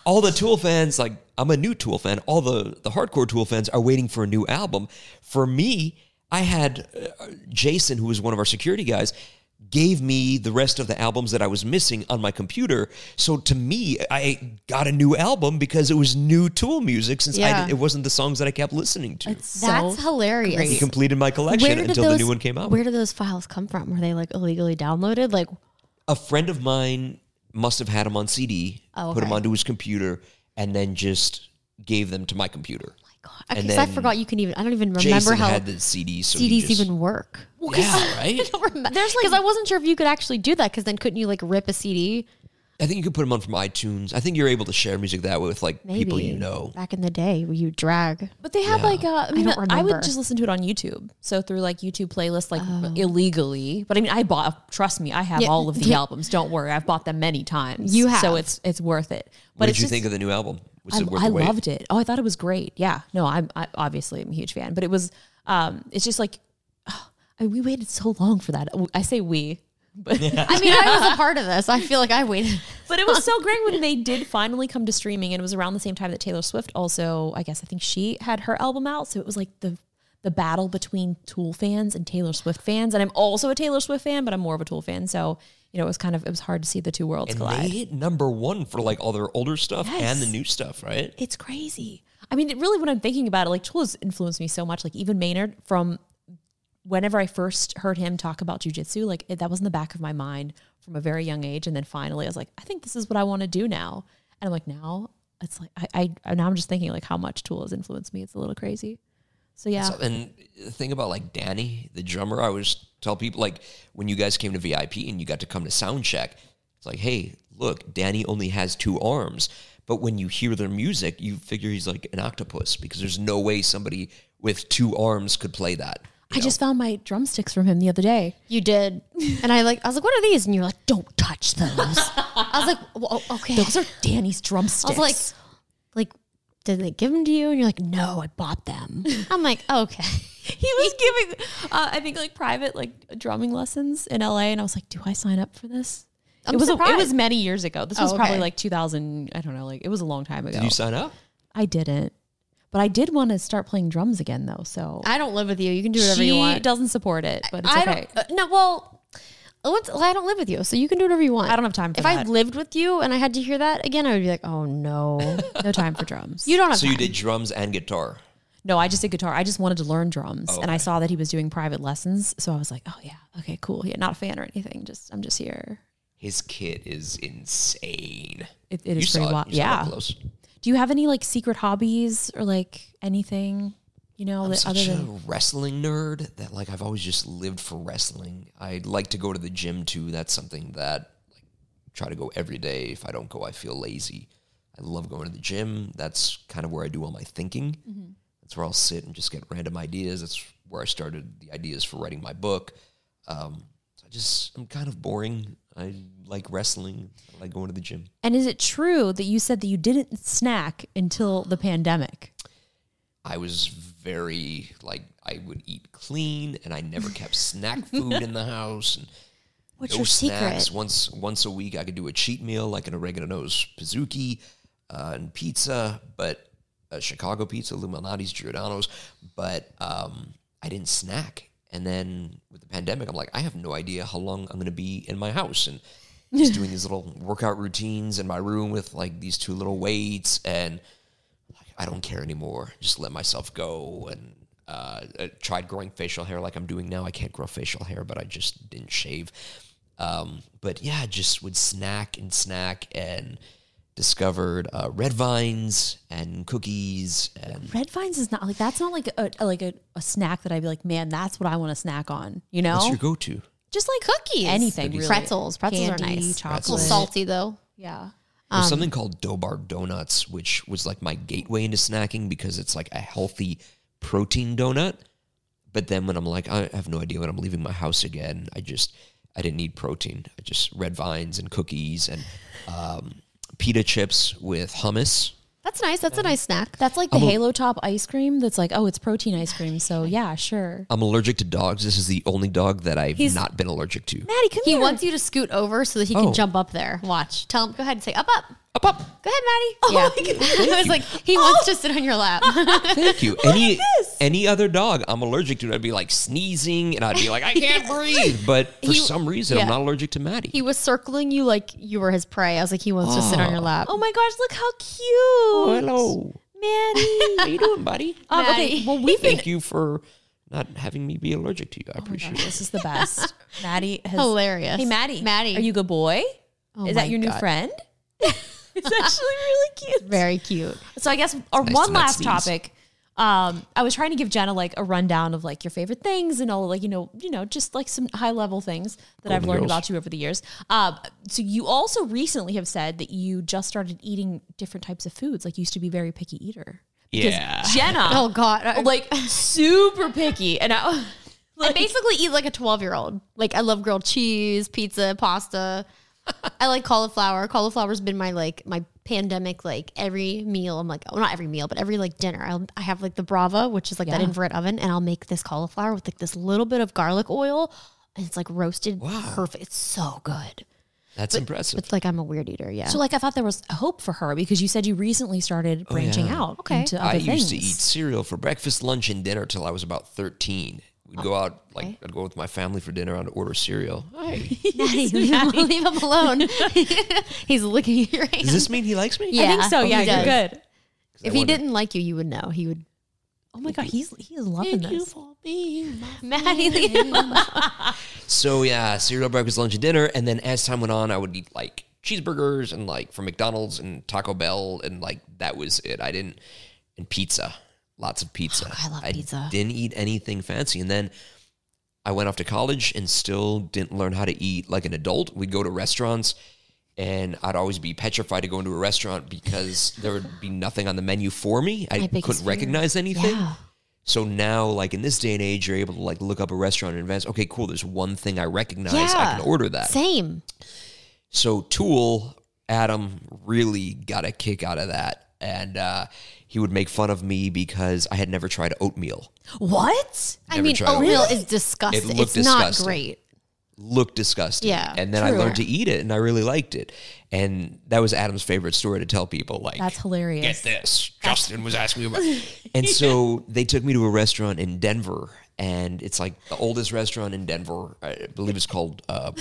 all the Tool fans, like I'm a new Tool fan. All the the hardcore Tool fans are waiting for a new album. For me, I had uh, Jason, who was one of our security guys, gave me the rest of the albums that I was missing on my computer. So to me, I got a new album because it was new Tool music since Yeah. I, it wasn't the songs that I kept listening to. It's That's so hilarious. He completed my collection did until those, the new one came out. Where did those files come from? Were they like illegally downloaded? Like, A friend of mine must have had them on C D, Oh, put them okay. onto his computer, and then just gave them to my computer. God, And because I then forgot you can even. I don't even remember Jason how had the C Ds. So C he Ds just, even work. Yeah, right? I don't remember. There's like because I wasn't sure if you could actually do that. Because then couldn't you like rip a C D? I think you could put them on from iTunes. I think you're able to share music that way with like Maybe people you know. back in the day where you drag. But they had Yeah. like, uh, I mean, don't I, would remember. just listen to it on YouTube. So through like YouTube playlists, like Oh. illegally. But I mean, I bought. Trust me, I have Yeah. all of the albums. Don't worry, I've bought them many times. You have. so it's it's worth it. But What did it's you just, think of the new album? Was I, it worth I the wait? loved it. Oh, I thought it was great. Yeah. No, I'm I, obviously I'm a huge fan. But it was. Um, it's just like, oh, I mean, we waited so long for that. I say we. But I mean, I was a part of this. I feel like I waited. But it was so great when they did finally come to streaming, and it was around the same time that Taylor Swift also, I guess, I think she had her album out. So it was like the the battle between Tool fans and Taylor Swift fans. And I'm also a Taylor Swift fan, but I'm more of a Tool fan. So, you know, it was kind of, it was hard to see the two worlds And collide. they hit number one for like all their older stuff Yes. and the new stuff, right? It's crazy. I mean, it really, when I'm thinking about it, like Tool has influenced me so much. Like even Maynard, from whenever I first heard him talk about jujitsu, like it, that was in the back of my mind from a very young age. And then finally I was like, I think this is what I want to do now. And I'm like, now it's like, I, I now I'm just thinking like how much Tool has influenced me. It's a little crazy. So yeah. So, and the thing about like Danny, the drummer, I always tell people like when you guys came to V I P and you got to come to sound check, it's like, hey, look, Danny only has two arms. But when you hear their music, you figure he's like an octopus because there's no way somebody with two arms could play that. I just found my drumsticks from him the other day. You did, and I like. I was like, "What are these?" And you're like, "Don't touch those." I was like, well, "Okay." Those are Danny's drumsticks. I was like, "Like, did they give them to you?" And you're like, "No, I bought them." I'm like, "Okay." he was giving, uh, I think like private like drumming lessons in L A. And I was like, do I sign up for this? I'm it was a, it surprised. was many years ago. This Oh, was probably okay. like two thousand. I don't know. Like it was a long time ago. Did you sign up? I didn't, but I did want to start playing drums again though. So I don't live with you. You can do whatever she you want. doesn't support it, but it's I okay. don't. Uh, no, well, what's, well, I don't live with you, so you can do whatever you want. I don't have time for if that. I lived with you and I had to hear that again, I would be like, "Oh no, No time for drums. you don't have." So you time. did drums and guitar. No, I just did guitar. I just wanted to learn drums, Oh, and I okay. saw that he was doing private lessons. So I was like, oh yeah, okay, cool. Yeah, not a fan or anything. Just I'm just here. His kit is insane. It, it You is saw pretty it. wild. You saw it up Yeah. close. Do you have any like secret hobbies or like anything? You know, I'm that such other a than wrestling nerd that like I've always just lived for wrestling. I like to go to the gym too. That's something that like try to go every day. If I don't go, I feel lazy. I love going to the gym. That's kind of where I do all my thinking. Mm-hmm. That's where I'll sit and just get random ideas. That's where I started the ideas for writing my book. Um, so I just I'm kind of boring. I like wrestling. I like going to the gym. And is it true that you said that you didn't snack until the pandemic? I was very like I would eat clean, and I never kept snack food in the house. And What's no your snacks. secret? Once once a week, I could do a cheat meal like an oregano nose pizookie uh, and pizza, but a Chicago pizza, Illuminati's, Giordano's. But um, I didn't snack. And then with the pandemic, I'm like, I have no idea how long I'm going to be in my house, and just doing these little workout routines in my room with like these two little weights, and like, I don't care anymore. Just let myself go. And uh, I tried growing facial hair like I'm doing now. I can't grow facial hair, but I just didn't shave. Um, but yeah, just would snack and snack and discovered uh, red vines and cookies and Red Vines is not like that's not like a, a like a, a snack that I'd be like, man, that's what I want to snack on. You know, what's your go-to? just like Cookies. anything, Cookies. really. Pretzels. Pretzels Candy, are nice. chocolate. A little salty though. Yeah. There's Um, something called Dobar Donuts, which was like my gateway into snacking because it's like a healthy protein donut. But then when I'm like, I have no idea when I'm leaving my house again, I just, I didn't need protein. I just red vines and cookies and um, pita chips with hummus. That's nice. That's a nice snack. That's like the I'm a- Halo Top ice cream. That's like, oh, it's protein ice cream. So yeah, sure. I'm allergic to dogs. This is the only dog that I've He's- not been allergic to. Maddie, come He here. wants you to scoot over so that he can Oh. jump up there. Watch. Tell him. Go ahead and say up, up. Up, up. Go ahead, Maddie. Yeah. I was like, he wants to sit on your lap. Thank you. Any any other dog I'm allergic to, I'd be like sneezing and I'd be like, I can't breathe. But for He- some reason, yeah. I'm not allergic to Maddie. He was circling you like you were his prey. I was like, he wants to sit on your lap. Oh my gosh, look how cute. Oh, hello. Maddie. How you doing, buddy? Um, okay, Maddie. well, we've been. Thank you for not having me be allergic to you. I appreciate it. This is the best. Maddie has. Hilarious. Hey, Maddie. Maddie. Are you a good boy? Oh is my that your new God. friend? It's actually really cute. Very cute. So I guess our nice one to not last sneeze. topic. Um, I was trying to give Jenna like a rundown of like your favorite things and all like, you know, you know, just like some high level things that I've Golden learned Girls. about you over the years. Um, so you also recently have said that you just started eating different types of foods. Like you used to be a very picky eater. Because Yeah. Jenna, Oh God. I, like super picky. And I, I basically eat like a twelve year old. Like I love grilled cheese, pizza, pasta. I like cauliflower. Cauliflower's been my like my pandemic like every meal. I'm like, well, not every meal, but every like dinner. I'll, I have like the Brava, which is like that Yeah. infrared oven, and I'll make this cauliflower with like this little bit of garlic oil, and it's like roasted perfect. It's so good. That's impressive. It's like I'm a weird eater. Yeah. so like I thought there was hope for her because you said you recently started branching yeah. out Okay. into other I things. used to eat cereal for breakfast, lunch, and dinner till I was about thirteen. We'd go out, like, I'd go with my family for dinner. I'd order cereal. Hi. Maddie, leave, him, leave him alone. He's licking at your hand. Does this mean he likes me? Yeah. I think so. Oh, Yeah, he you're does. good. If he didn't like you, you would know. He would. Oh my god, he's he is loving this. for being my Maddie, leave him alone. So yeah, cereal, breakfast, lunch, and dinner. And then as time went on, I would eat like cheeseburgers and like from McDonald's and Taco Bell, and like that was it. I didn't and pizza, lots of pizza. I love pizza. Didn't eat anything fancy, and then I went off to college and still didn't learn how to eat like an adult. We'd go to restaurants, and I'd always be petrified to go into a restaurant because there would be nothing on the menu for me. I My biggest couldn't fear. recognize anything. Yeah. So now, like in this day and age, you're able to like look up a restaurant in advance. Okay, cool. There's one thing I recognize. I Yeah. can order that. Same. So Tool, Adam really got a kick out of that. And uh, he would make fun of me because I had never tried oatmeal. What? I Never mean, tried oatmeal oatmeal. is disgusting. It looked It's not disgusting. great. Looked disgusting. Yeah, And then I true. learned to eat it and I really liked it. And that was Adam's favorite story to tell people. Like, That's hilarious. get this. Justin was asking me about And so they took me to a restaurant in Denver. And it's like the oldest restaurant in Denver. I believe it's called uh,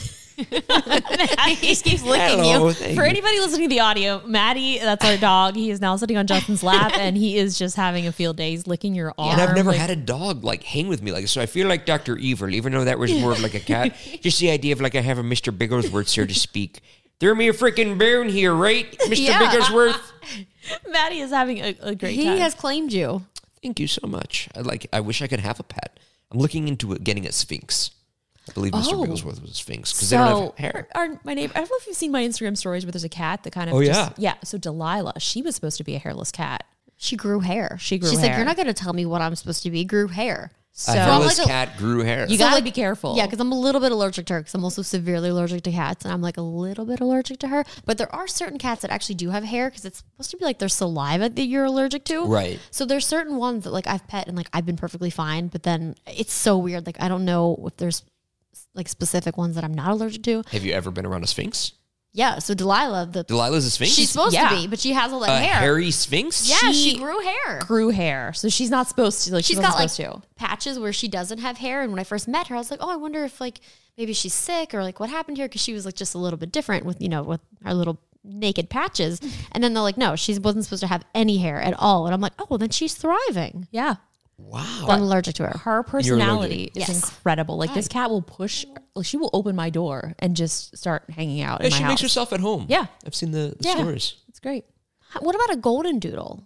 He just keeps licking Hello, you. thank For you. anybody listening to the audio, Maddie, that's our dog. He is now sitting on Justin's lap and he is just having a field day. He's licking your arm. And I've never like- had a dog like hang with me like so. I feel like Doctor Evil, even though that was more of like a cat. Just the idea of like I have a Mister Bigglesworth here to speak. Throw me a freaking bone here, right, Mister Yeah. Bigglesworth? Maddie is having a, a great He time. has claimed you. Thank you so much. I like. I wish I could have a pet. I'm looking into it, getting a Sphinx. I believe Mister Oh. Bigglesworth was a Sphinx because they don't So, have hair. our, our- my neighbor, I don't know if you've seen my Instagram stories where there's a cat that kind of Oh, just, yeah. yeah. So Delilah, she was supposed to be a hairless cat. She grew hair. She grew She's like, hair. you're not going to tell me what I'm supposed to be. Grew hair. So a hairless like a- cat grew hair. you So, gotta like- be careful. Yeah, because I'm a little bit allergic to her because I'm also severely allergic to cats and I'm like a little bit allergic to her. But there are certain cats that actually do have hair because it's supposed to be like their saliva that you're allergic to. Right. So there's certain ones that like I've pet and like I've been perfectly fine, but then it's so weird. Like I don't know if there's like specific ones that I'm not allergic to. Have you ever been around a Sphinx? Yeah. So Delilah, the Delilah's a Sphinx. she's supposed yeah. to be, but she has all that a hair. hairy Sphinx. Yeah, she, She- grew hair. grew hair. So she's not supposed to, like, She's she got wasn't like supposed to. patches where she doesn't have hair. And when I first met her, I was like, oh, I wonder if like maybe she's sick or like what happened here because she was like just a little bit different with you know with her little naked patches. And then they're like, no, she wasn't supposed to have any hair at all. And I'm like, oh, well, then she's thriving. Yeah. Wow. But I'm allergic to her. Her personality is Yes. incredible. Like this cat will push, like, she will open my door and just start hanging out in Yeah, my she house. makes herself at home. Yeah. I've seen the, the Yeah. stories. It's great. What about a golden doodle?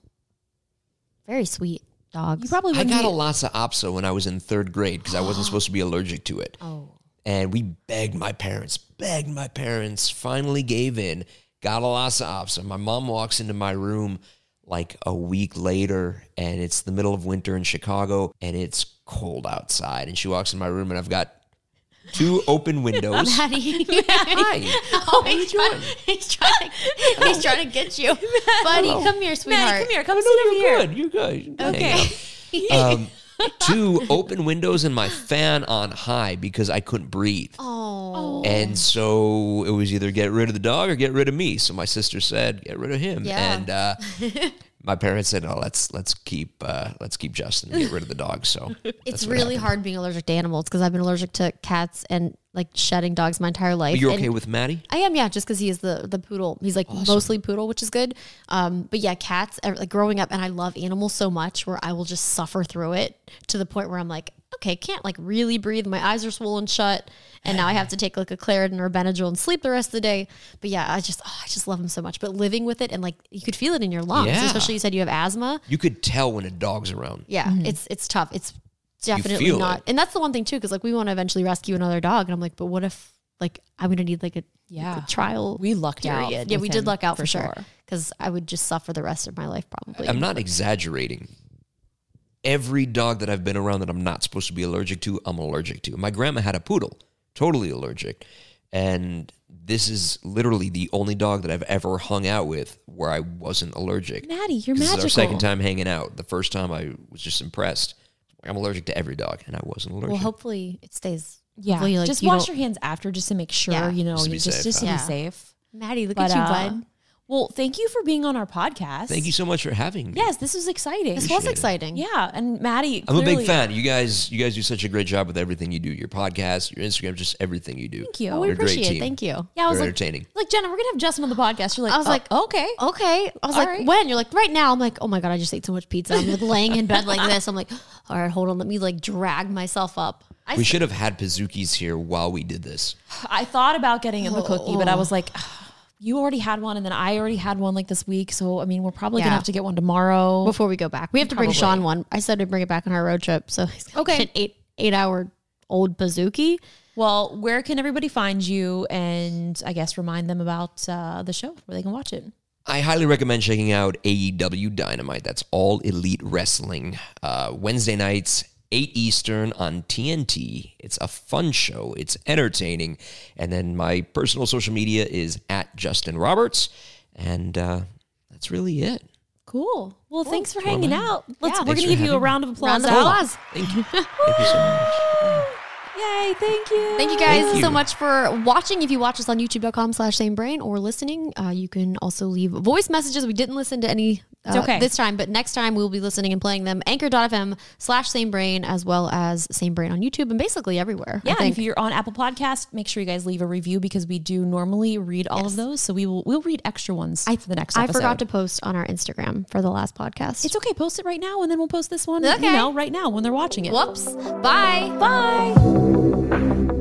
Very sweet dogs. You probably I wouldn't got be- a Lhasa Apso when I was in third grade because I wasn't supposed to be allergic to it. Oh. And we begged my parents, begged my parents, finally gave in, got a Lhasa Apso. My mom walks into my room like a week later, and it's the middle of winter in Chicago, and it's cold outside. And she walks in my room, and I've got two open windows. Maddie. Hi. Oh, he's, trying, he's, trying, he's trying to get you. Buddy, come here, sweetheart. Maddie, come here. Come No, sit over you're here. good. You're good. You can Okay. hang out. Um, Two, open windows and my fan on high because I couldn't breathe. Oh. And so it was either get rid of the dog or get rid of me. So my sister said, get rid of him. Yeah. And uh, my parents said, no, let's let's keep uh, let's keep Justin and get rid of the dog. So It's really hard being allergic to animals because I've been allergic to cats and like shedding dogs my entire life. But you're And okay with Maddie? I am, yeah, just because he is the the poodle. He's like mostly poodle, which is good. Um, but yeah, cats. uh, Like growing up, and I love animals so much, where I will just suffer through it to the point where I'm like, okay, can't like really breathe. My eyes are swollen shut, and now I have to take like a Claritin or a Benadryl and sleep the rest of the day. But yeah, I just oh, I just love him so much. But living with it, and like you could feel it in your lungs, Yeah. especially you said you have asthma. You could tell when a dog's around. Yeah, it's it's tough. It's definitely feel not, it. and that's the one thing too, because like we want to eventually rescue another dog, and I'm like, but what if like I'm gonna need like a, Yeah. like a trial? We lucked out. period. Yeah, with we did him, luck out for, for sure, sure. because I would just suffer the rest of my life probably. I'm not exaggerating. Every dog that I've been around that I'm not supposed to be allergic to, I'm allergic to. My grandma had a poodle, totally allergic. And this is literally the only dog that I've ever hung out with where I wasn't allergic. Maddie, you're This magical. is our second time hanging out. The first time I was just impressed. I'm allergic to every dog, and I wasn't allergic. Well, hopefully it stays. Yeah, Hopefully, like, just you wash don't- your hands after, just to make sure Yeah. you know, Just to you be just safe, just to huh? be Yeah. safe. Maddie, look But, at you, uh, bud. Well, thank you for being on our podcast. Thank you so much for having me. Yes, this was exciting. This was appreciate it. exciting. Yeah, and Maddie, I'm a big clearly- fan. You guys, you guys do such a great job with everything you do. Your podcast, your Instagram, just everything you do. Thank you. Well, we You're a great appreciate it. team. Thank you. Yeah, I was Very like, entertaining. like Jenna, we're gonna have Justin on the podcast. You're like, I was "Oh, like, okay. Okay. I was All like, right. when? You're like, right now. I'm like, oh my God, I just ate so much pizza. I'm like laying in bed like this. I'm like, all right, hold on. Let me like drag myself up. I, We should have had Pazookies here while we did this. I thought about getting him a cookie, but I was like, you already had one, and then I already had one like this week. So I mean, we're probably Yeah. gonna have to get one tomorrow. Before we go back, we have to bring Probably. Sean one. I said to bring it back on our road trip. So he's got Okay. an eight, eight hour old Pazookie. Well, where can everybody find you? And I guess remind them about uh, the show where they can watch it. I highly recommend checking out A E W Dynamite. That's All Elite Wrestling. Uh, Wednesday nights, eight Eastern on T N T. It's a fun show. It's entertaining. And then my personal social media is at Justin Roberts. And uh, that's really it. Cool. Well, thanks for hanging out. Let's. Yeah. we're Thanks gonna for give you a having round of applause. Round of out. applause. Thank you. Thank you so much. Yay! Thank you. Thank you guys Thank so you. much for watching. If you watch us on youtube.com slash same brain or listening, uh, you can also leave voice messages. We didn't listen to any uh, okay. this time, but next time we'll be listening and playing them. Anchor.fm slash same brain, as well as same brain on YouTube and basically everywhere. Yeah, I and think. if you're on Apple Podcast, make sure you guys leave a review because we do normally read all of those. So we will we'll read extra ones I, for the next I episode. forgot to post on our Instagram for the last podcast. It's okay. Post it right now, and then we'll post this one. Okay. You know, right now when they're watching it. Whoops. Bye. Bye.